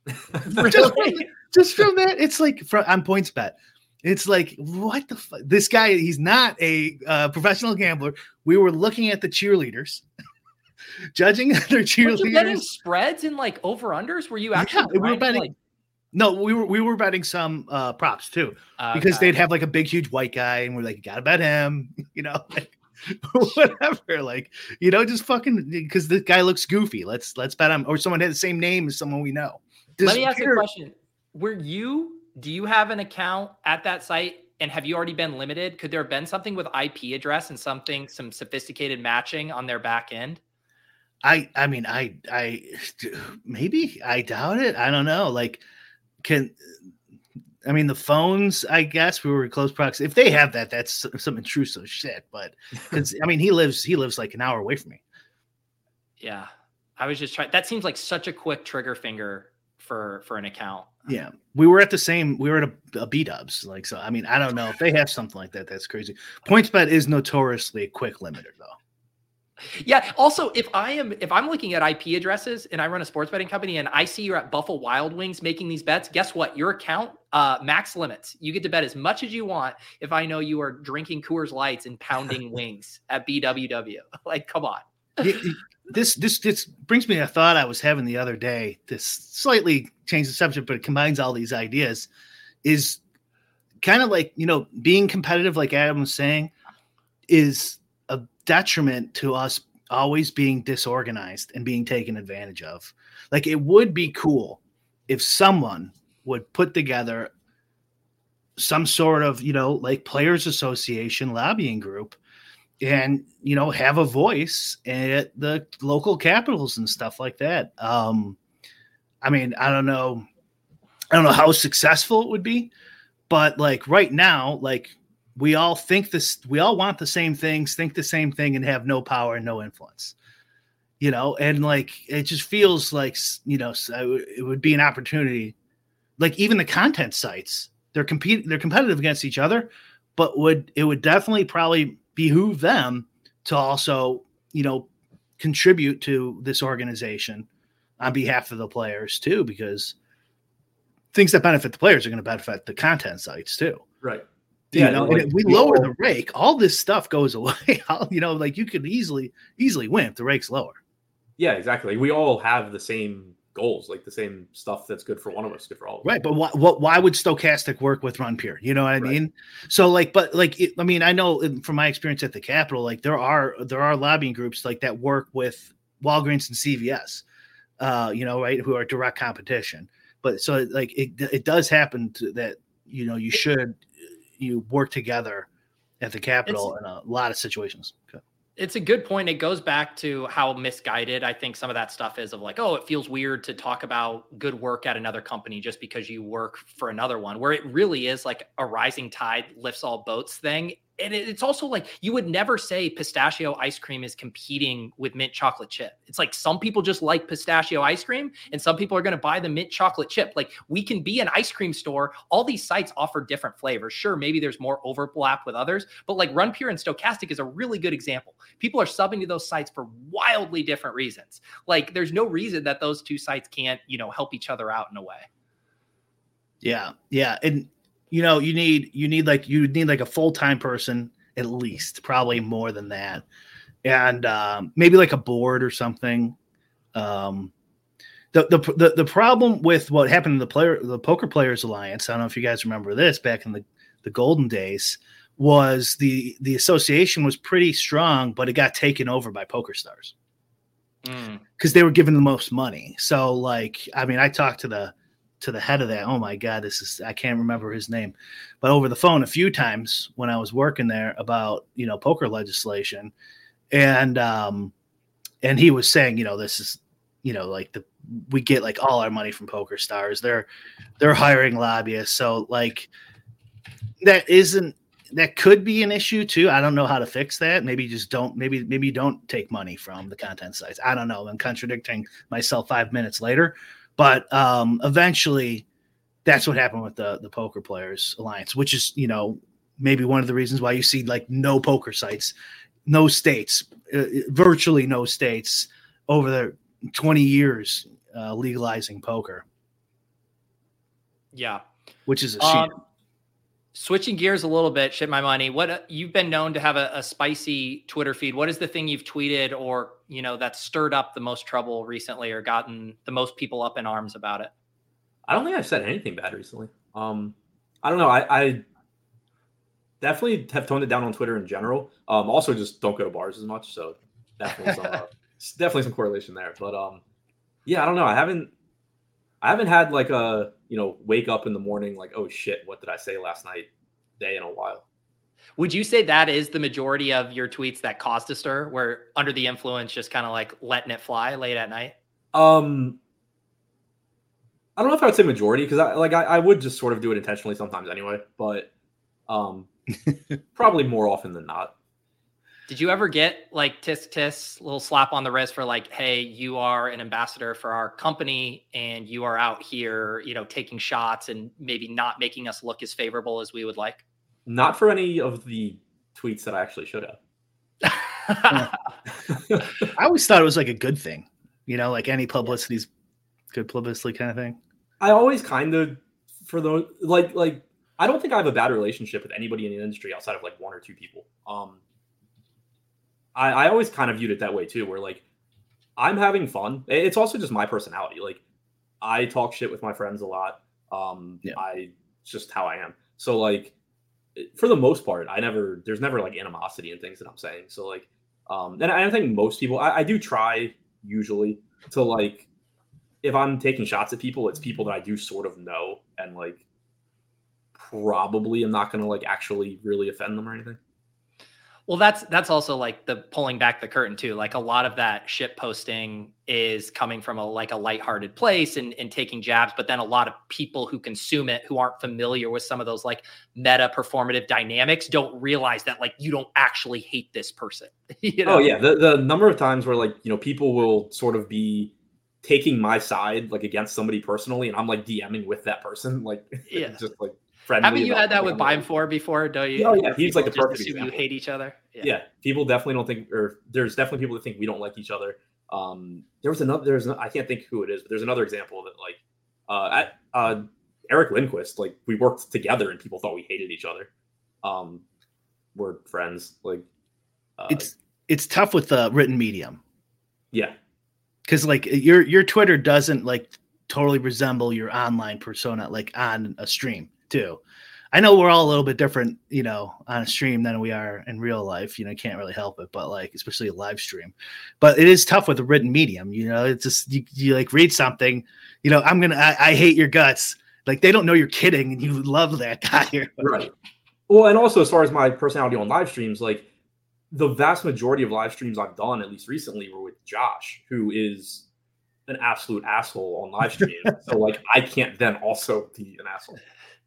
just from that, it's like on PointsBet. It's like, what the fuck? This guy, he's not a professional gambler. We were looking at the cheerleaders, judging their cheerleaders. Were you betting spreads and like over unders? Were you actually? Yeah, we were betting. No, we were betting some props too, because they'd have like a big, huge white guy, and we're like, you gotta bet him, whatever, like, just fucking because the guy looks goofy. Let's bet him, or someone had the same name as someone we know. Let me ask you a question. Do you have an account at that site, and have you already been limited? Could there have been something with IP address and some sophisticated matching on their back end? I mean, maybe. I doubt it. I don't know. Like, the phones, I guess we were close proximity. If they have that, that's some intrusive shit. But he lives like an hour away from me. Yeah. I was just trying. That seems like such a quick trigger finger for an account. Yeah. We were at a B-dubs. Like, so, I don't know if they have something like that. That's crazy. PointsBet is notoriously a quick limiter though. Yeah. Also, if I'm looking at IP addresses and I run a sports betting company and I see you're at Buffalo Wild Wings making these bets, guess what? Your account max limits. You get to bet as much as you want. If I know you are drinking Coors Lights and pounding wings at BWW, like, come on. This brings me to a thought I was having the other day. This slightly change the subject, but it combines all these ideas. Is kind of like being competitive, like Adam was saying, is a detriment to us always being disorganized and being taken advantage of. Like it would be cool if someone would put together some sort of, like players association lobbying group and, have a voice at the local capitals and stuff like that. I don't know how successful it would be, but like right now, like, we all want the same things, think the same thing, and have no power and no influence, and like, it just feels like, it would be an opportunity. Like even the content sites, they're competitive against each other, but it would definitely probably behoove them to also, contribute to this organization on behalf of the players too, because things that benefit the players are going to benefit the content sites too. Right. Yeah, if we lower the rake, all this stuff goes away. Like you could easily win if the rake's lower. Yeah, exactly. We all have the same goals, like the same stuff that's good for one of us, good for all of us. Right, but why would Stochastic work with Run Pure? You know what I mean? So like, but like, I know from my experience at the Capitol, like there are lobbying groups like that work with Walgreens and CVS, right, who are direct competition. But so like it does happen that you work together at the Capitol in a lot of situations. Okay. It's a good point. It goes back to how misguided I think some of that stuff is of like, oh, it feels weird to talk about good work at another company just because you work for another one, where it really is like a rising tide lifts all boats thing. And it's also like, you would never say pistachio ice cream is competing with mint chocolate chip. It's like some people just like pistachio ice cream and some people are going to buy the mint chocolate chip. Like we can be an ice cream store. All these sites offer different flavors. Sure, maybe there's more overlap with others, but like Run Pure and Stochastic is a really good example. People are subbing to those sites for wildly different reasons. Like there's no reason that those two sites can't, help each other out in a way. Yeah. Yeah. And you need like a full-time person, at least, probably more than that. And maybe like a board or something. The problem with what happened in the Poker Players Alliance, I don't know if you guys remember this back in the golden days, was the association was pretty strong, but it got taken over by PokerStars because they were giving the most money. So like, I mean, I talked to the head of that. Oh my God, I can't remember his name, but over the phone a few times when I was working there about, poker legislation. And he was saying, this is, like we get like all our money from PokerStars. They're hiring lobbyists. So like that could be an issue too. I don't know how to fix that. Maybe just don't, maybe you don't take money from the content sites. I don't know. I'm contradicting myself 5 minutes later, but eventually that's what happened with the Poker Players Alliance, which is, maybe one of the reasons why you see like no poker sites, no states, virtually no states over the 20 years legalizing poker. Yeah. Which is a shame. Switching gears a little bit, Shit My Money. What you've been known to have a spicy Twitter feed. What is the thing you've tweeted or, that stirred up the most trouble recently or gotten the most people up in arms about it? I don't think I've said anything bad recently. I don't know. I definitely have toned it down on Twitter in general. Also just don't go to bars as much. So definitely some correlation there. But yeah, I don't know. I haven't had like a, wake up in the morning like, oh shit, what did I say last night day in a while. Would you say that is the majority of your tweets that caused a stir, where under the influence, just kind of like letting it fly late at night? I don't know if I would say majority, because I would just sort of do it intentionally sometimes anyway, but probably more often than not. Did you ever get like tisk, little slap on the wrist for like, hey, you are an ambassador for our company and you are out here, taking shots and maybe not making us look as favorable as we would like? Not for any of the tweets that I actually should have. I always thought it was like a good thing, like any publicity's good publicity kind of thing. I always kind of, for those, like I don't think I have a bad relationship with anybody in the industry outside of like one or two people. I always kind of viewed it that way too, where like I'm having fun. It's also just my personality. Like I talk shit with my friends a lot. It's just how I am. So like for the most part, there's never like animosity in things that I'm saying. So like, and I think most people, I do try usually to like, if I'm taking shots at people, it's people that I do sort of know and like probably I'm not going to like actually really offend them or anything. Well, that's also like the pulling back the curtain too. Like a lot of that shit posting is coming from a lighthearted place and taking jabs, but then a lot of people who consume it, who aren't familiar with some of those like meta performative dynamics, don't realize that like you don't actually hate this person. Oh yeah, the number of times where like people will sort of be taking my side like against somebody personally, and I'm like DMing with that person, like just like. Haven't you had that with Bime4 before? Don't you? Oh yeah, he's like the perfect example. You hate each other. Yeah, people definitely don't think, or there's definitely people that think we don't like each other. I can't think who it is, but there's another example that like Eric Lindquist, like we worked together and people thought we hated each other. We're friends. Like it's tough with the written medium. Yeah, because like your Twitter doesn't like totally resemble your online persona like on a stream too. I know we're all a little bit different, on a stream than we are in real life. Can't really help it, but like, especially a live stream. But it is tough with a written medium. It's just you like read something. I hate your guts. Like they don't know you're kidding, and you love that guy. Right. Well, and also as far as my personality on live streams, like the vast majority of live streams I've done, at least recently, were with Josh, who is an absolute asshole on live stream. So like, I can't then also be an asshole.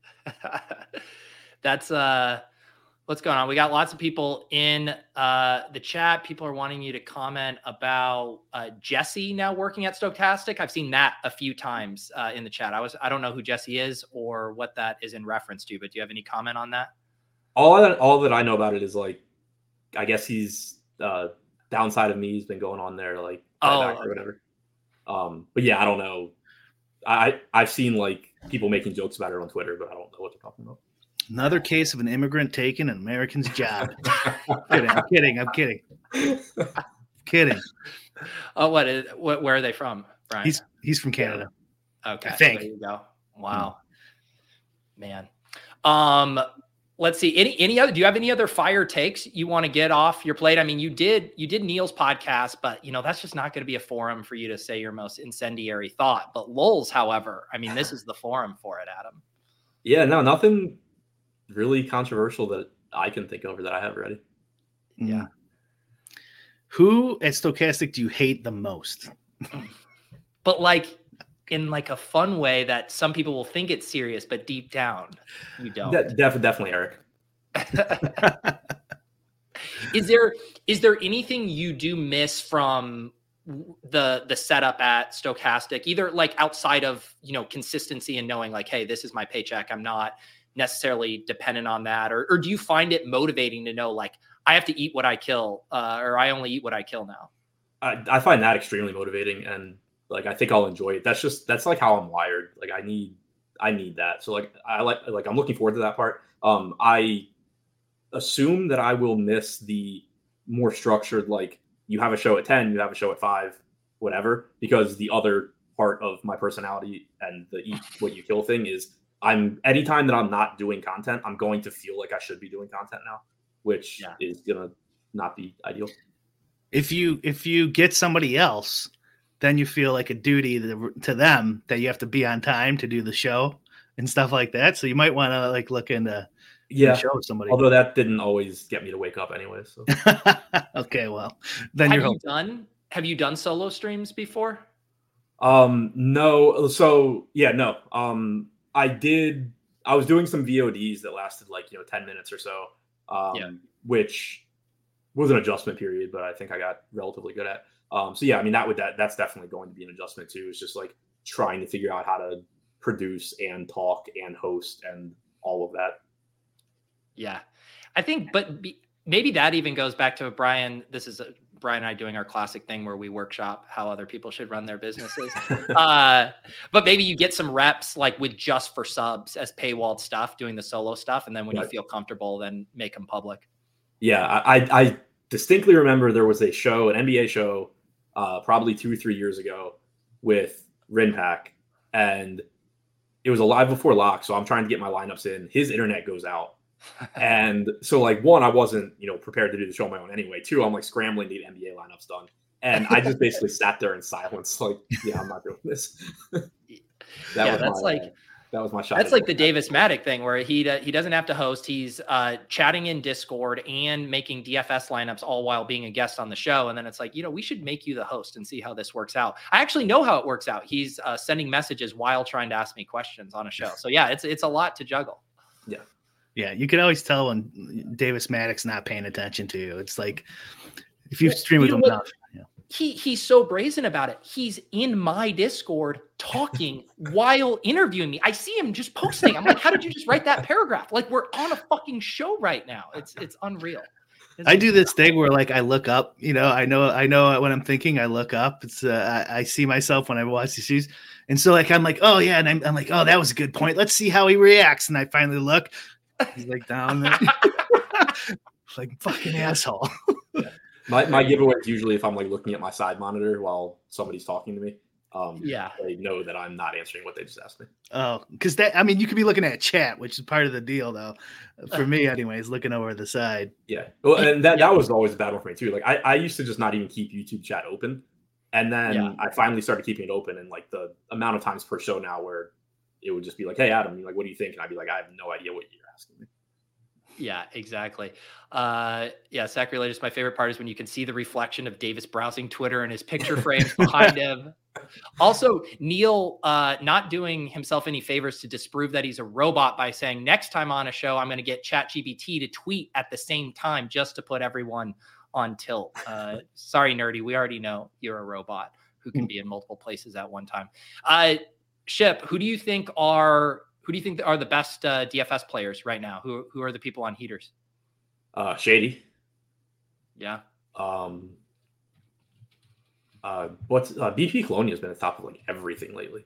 That's what's going on. We got lots of people in the chat. People are wanting you to comment about Jesse now working at Stokastic. I've seen that a few times in the chat. I don't know who Jesse is or what that is in reference to, but do you have any comment on that? All that I know about it is like, I guess he's downside of me. He's been going on there like or whatever. But yeah, I don't know. I've seen like people making jokes about it on Twitter, but I don't know what they're talking about. Another case of an immigrant taking an American's job. I'm kidding. Oh, where are they from, Brian? He's from Canada. Okay. I think. There you go. Wow. Man. Let's see. Any other? Do you have any other fire takes you want to get off your plate? I mean, you did Neil's podcast, but that's just not going to be a forum for you to say your most incendiary thought. But Lulz, however, I mean, this is the forum for it, Adam. Yeah, no, nothing really controversial that I can think of or that I have ready. Yeah. Who at Stokastic do you hate the most? But like in like a fun way that some people will think it's serious, but deep down you don't. Definitely Eric. Is there anything you do miss from the setup at Stokastic, either like outside of consistency and knowing like, hey, this is my paycheck, I'm not necessarily dependent on that, or do you find it motivating to know like I have to eat what I kill, or I only eat what I kill now? I find that extremely motivating, and like I think I'll enjoy it. That's like how I'm wired. Like I need that. So like I'm looking forward to that part. I assume that I will miss the more structured, like you have a show at 10, you have a show at 5, whatever, because the other part of my personality and the eat what you kill thing is anytime that I'm not doing content, I'm going to feel like I should be doing content now, which is gonna not be ideal. If you get somebody else, then you feel like a duty to them that you have to be on time to do the show and stuff like that. So you might want to like look into show somebody. Although that didn't always get me to wake up anyway. So okay, well then have you done solo streams before? No. So yeah, no. I was doing some VODs that lasted like 10 minutes or so. Which was an adjustment period, but I think I got relatively good at. So yeah, I mean that's definitely going to be an adjustment too. It's just like trying to figure out how to produce and talk and host and all of that. Yeah, I think, but maybe that even goes back to Brian. This is Brian and I doing our classic thing where we workshop how other people should run their businesses. But maybe you get some reps like with just for subs as paywalled stuff, doing the solo stuff. And then when you feel comfortable, then make them public. Yeah. I distinctly remember there was a show, an NBA show, probably 2-3 years ago with Rinpack, and it was a live before lock. So I'm trying to get my lineups in. His internet goes out. And so like one, I wasn't, prepared to do the show on my own anyway. 2, I'm like scrambling to get NBA lineups done. And I just basically sat there in silence. Like, yeah, I'm not doing this. That was my shot. That's like the Davis Maddock thing where he doesn't have to host. He's chatting in Discord and making DFS lineups all while being a guest on the show. And then it's like, we should make you the host and see how this works out. I actually know how it works out. He's sending messages while trying to ask me questions on a show. So yeah, it's a lot to juggle. Yeah. Yeah, you can always tell when Davis Maddock's not paying attention to you. It's like if you stream with him enough. Yeah. He's so brazen about it. He's in my Discord talking while interviewing me. I see him just posting. I'm like, how did you just write that paragraph? Like we're on a fucking show right now. It's unreal. I do this thing where like I look up. I know when I'm thinking. I look up. It's I see myself when I watch these shows, and so like I'm like, oh yeah, and I'm like, oh, that was a good point. Let's see how he reacts. And I finally look. He's like down there, like fucking asshole. My giveaway is usually if I'm like looking at my side monitor while somebody's talking to me. They know that I'm not answering what they just asked me. Oh, because you could be looking at chat, which is part of the deal, though. For me, anyways, looking over the side. Yeah, well, and that was always a bad one for me too. Like I used to just not even keep YouTube chat open, and then I finally started keeping it open, and like the amount of times per show now where it would just be like, hey, Adam, like, what do you think? And I'd be like, I have no idea what you're asking me. Yeah, exactly. Sacrilegious. My favorite part is when you can see the reflection of Davis browsing Twitter and his picture frames behind him. Also, Neil not doing himself any favors to disprove that he's a robot by saying next time on a show, I'm going to get ChatGPT to tweet at the same time just to put everyone on tilt. Sorry, Nerdy. We already know you're a robot who can be in multiple places at one time. Ship, who do you think are the best DFS players right now? Who are the people on heaters? Shady. Yeah. What's BP Colonia has been at the top of like everything lately.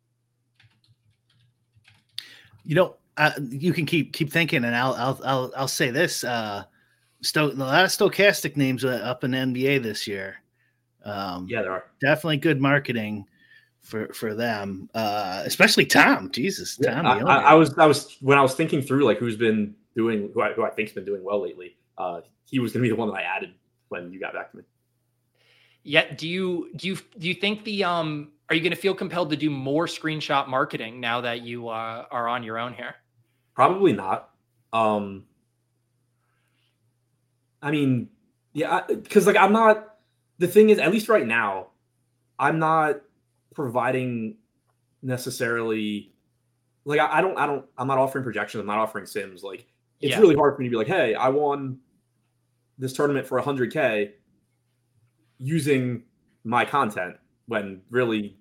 You can keep thinking, and I'll say this: a lot of Stokastic names up in NBA this year. Yeah, there are definitely good marketing for them, especially Tom. Jesus, Tom. I was when I was thinking through like who I think's been doing well lately. He was going to be the one that I added when you got back to me. Yeah. Do you think are you going to feel compelled to do more screenshot marketing now that you are on your own here? Probably not. I mean, yeah, because like I'm not. The thing is, at least right now, I'm not providing necessarily like I'm not offering projections. I'm not offering sims. Like it's really hard for me to be like, hey, I won this tournament for 100K using my content when really,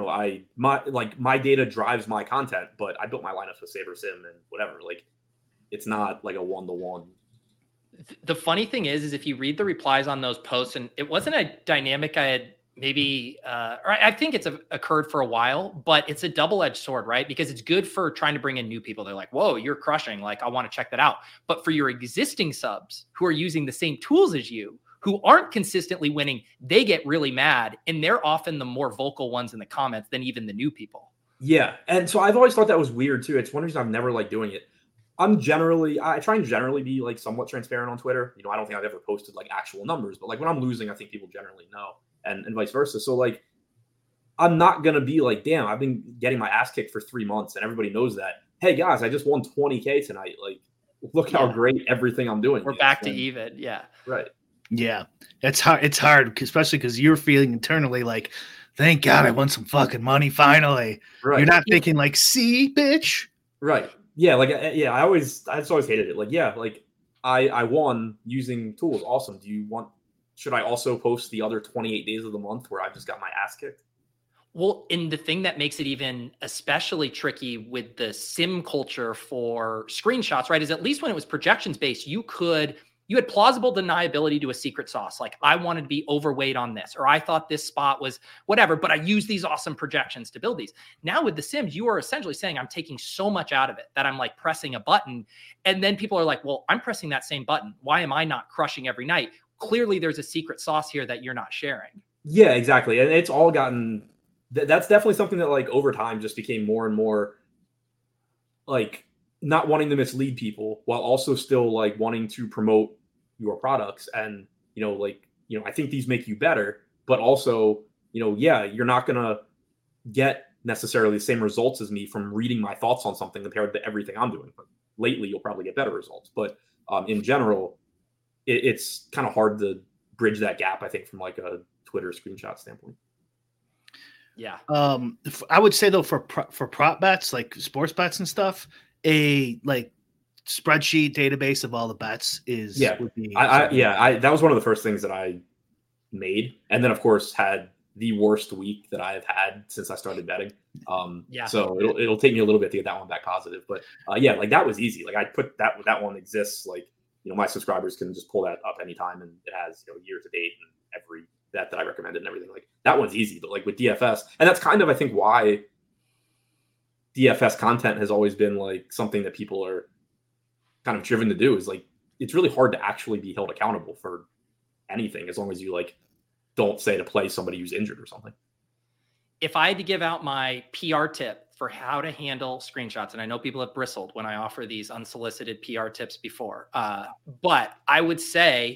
my data drives my content, but I built my lineups with Saber Sim and whatever. Like it's not like a 1-to-1. The funny thing is if you read the replies on those posts, and it wasn't a dynamic I had maybe, or I think it's occurred for a while, but it's a double-edged sword, right? Because it's good for trying to bring in new people. They're like, whoa, you're crushing. Like, I want to check that out. But for your existing subs who are using the same tools as you, who aren't consistently winning, they get really mad. And they're often the more vocal ones in the comments than even the new people. Yeah. And so I've always thought that was weird too. It's one reason I've never liked doing it. I try and generally be like somewhat transparent on Twitter. I don't think I've ever posted like actual numbers, but like when I'm losing, I think people generally know, and vice versa. So like, I'm not going to be like, damn, I've been getting my ass kicked for 3 months and everybody knows that. Hey guys, I just won 20K tonight. Like, look how great everything I'm doing. We're back to even. Yeah. Right. Yeah. It's hard, especially because you're feeling internally like, thank God I won some fucking money finally. Right. You're not thinking like, see, bitch. Right. Yeah, I just always hated it. Like, yeah, like I won using tools. Awesome. Should I also post the other 28 days of the month where I've just got my ass kicked? Well, and the thing that makes it even especially tricky with the sim culture for screenshots, right, is at least when it was projections based, you had plausible deniability to a secret sauce. Like, I wanted to be overweight on this, or I thought this spot was whatever, but I used these awesome projections to build these. Now with the Sims, you are essentially saying I'm taking so much out of it that I'm like pressing a button. And then people are like, well, I'm pressing that same button. Why am I not crushing every night? Clearly there's a secret sauce here that you're not sharing. Yeah, exactly. And it's all gotten, that's definitely something that like over time just became more and more like not wanting to mislead people while also still like wanting to promote your products. And, I think these make you better, but also, you're not going to get necessarily the same results as me from reading my thoughts on something compared to everything I'm doing. But lately, you'll probably get better results. But in general, it's kind of hard to bridge that gap, I think, from like a Twitter screenshot standpoint. Yeah. I would say though, for prop bets, like sports bets and stuff, a like spreadsheet database of all the bets would be that was one of the first things that I made, and then of course had the worst week that I've had since I started betting. So it'll take me a little bit to get that one back positive, but like that was easy. Like I put that one exists. Like my subscribers can just pull that up anytime, and it has year to date and every bet that I recommended and everything. Like that one's easy, but like with DFS, and that's kind of I think why DFS content has always been like something that people are kind of driven to do, is like it's really hard to actually be held accountable for anything as long as you like don't say to play somebody who's injured or something. If I had to give out my PR tip for how to handle screenshots, and I know people have bristled when I offer these unsolicited PR tips before, but I would say,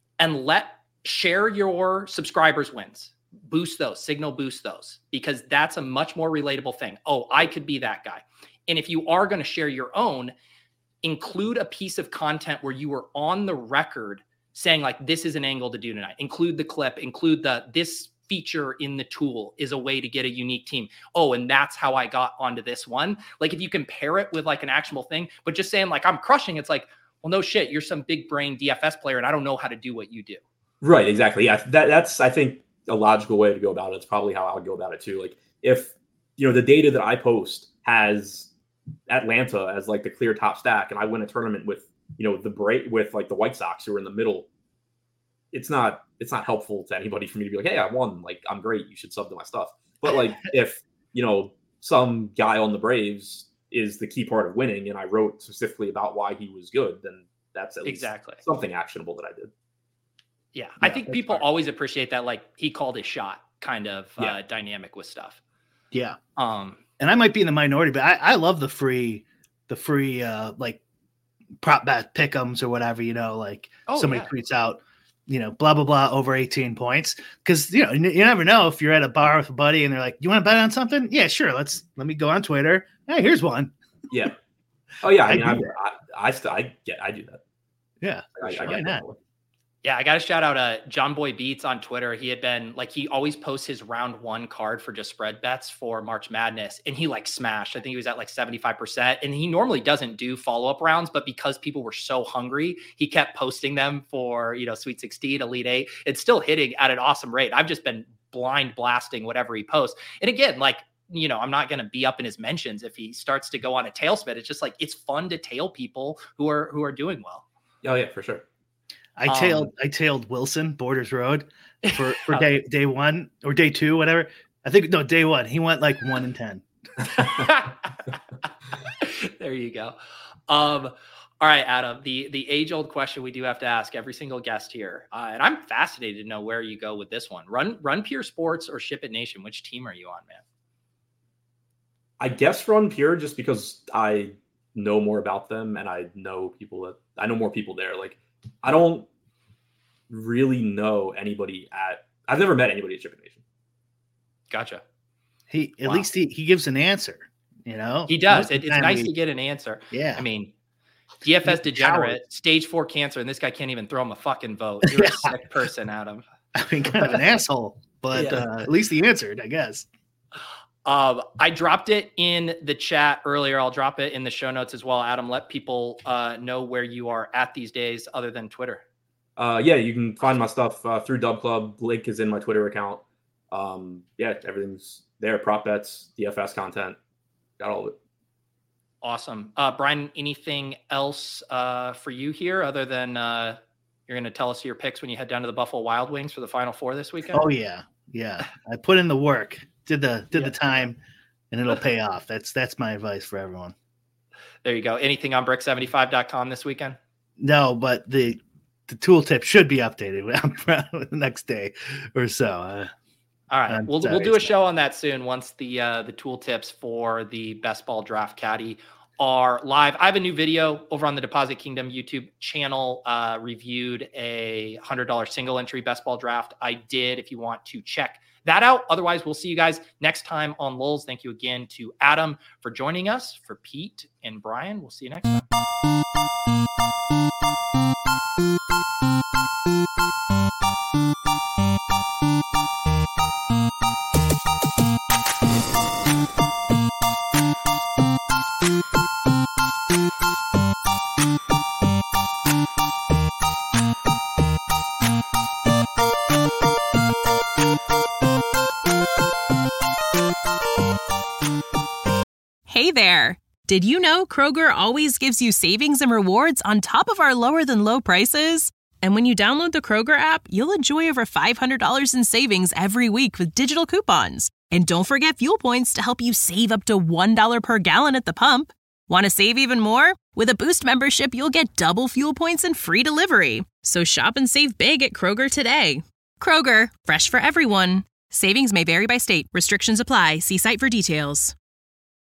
share your subscribers' wins. Boost those, signal boost those, because that's a much more relatable thing. Oh, I could be that guy. And if you are going to share your own, include a piece of content where you were on the record saying like, this is an angle to do tonight. Include the clip, include this feature in the tool is a way to get a unique team. Oh, and that's how I got onto this one. Like if you compare it with like an actionable thing, but just saying like, I'm crushing, it's like, well, no shit, you're some big brain DFS player and I don't know how to do what you do. Right. Exactly. Yeah. That's, I think, a logical way to go about it. It's probably how I would go about it too. Like if, the data that I post has Atlanta as like the clear top stack, and I win a tournament with, with like the White Sox who are in the middle, it's not helpful to anybody for me to be like, hey, I won. Like, I'm great. You should sub to my stuff. But like, if, some guy on the Braves is the key part of winning, and I wrote specifically about why he was good, then that's at least something actionable that I did. Yeah. I think people always appreciate that. Like he called his shot kind of dynamic with stuff. Yeah. Um, And I might be in the minority, but I love the free like prop bet pick'ems or whatever, like somebody tweets out, blah, blah, blah, over 18 points. Cause you never know if you're at a bar with a buddy and they're like, you want to bet on something? Yeah, sure. Let me go on Twitter. Hey, here's one. Yeah. Oh yeah. I do that. Yeah. I Why get not? that. Yeah, I got to shout out John Boy Beats on Twitter. He had been he always posts his round 1 card for just spread bets for March Madness. And he smashed. I think he was at 75%. And he normally doesn't do follow-up rounds, but because people were so hungry, he kept posting them for, Sweet 16, Elite 8. It's still hitting at an awesome rate. I've just been blind blasting whatever he posts. And again, I'm not going to be up in his mentions if he starts to go on a tailspin. It's just it's fun to tail people who are doing well. Oh yeah, for sure. I tailed Wilson Borders Road for day 1 or day 2, whatever. I think day 1. He went 1 in 10. There you go. All right, Adam. The age-old question we do have to ask every single guest here, and I'm fascinated to know where you go with this one. Run Pure Sports or Ship It Nation? Which team are you on, man? I guess Run Pure, just because I know more about them and I know more people there. I don't really know anybody I've never met anybody at Ship It Nation. Gotcha. At least he gives an answer, He does. It's nice to get an answer. Yeah. I mean, DFS degenerate, stage 4 cancer, and this guy can't even throw him a fucking vote. You're a sick person, Adam. I mean, kind of an asshole, but at least he answered, I guess. I dropped it in the chat earlier. I'll drop it in the show notes as well. Adam, let people know where you are at these days other than Twitter. Yeah, you can find my stuff through Dub Club. Link is in my Twitter account. Everything's there. Prop bets, DFS content, got all of it. Awesome. Brian, anything else for you here other than you're going to tell us your picks when you head down to the Buffalo Wild Wings for the Final Four this weekend? Oh yeah. I put in the work, did the time, and it'll pay off. That's my advice for everyone. There you go. Anything on brick75.com this weekend? No, but the tooltip should be updated the next day or so. All right. We'll do a show on that soon once the tooltips for the Best Ball Draft Caddy are live. I have a new video over on the Deposit Kingdom YouTube channel, reviewed a $100 single entry Best Ball Draft I did, if you want to check that out. Otherwise, we'll see you guys next time on Lulz. Thank you again to Adam for joining us. For Pete and Brian, we'll see you next time. Hey there! Did you know Kroger always gives you savings and rewards on top of our lower than low prices? And when you download the Kroger app, you'll enjoy over $500 in savings every week with digital coupons. And don't forget fuel points to help you save up to $1 per gallon at the pump. Want to save even more? With a Boost membership, you'll get double fuel points and free delivery. So shop and save big at Kroger today. Kroger, fresh for everyone. Savings may vary by state. Restrictions apply. See site for details.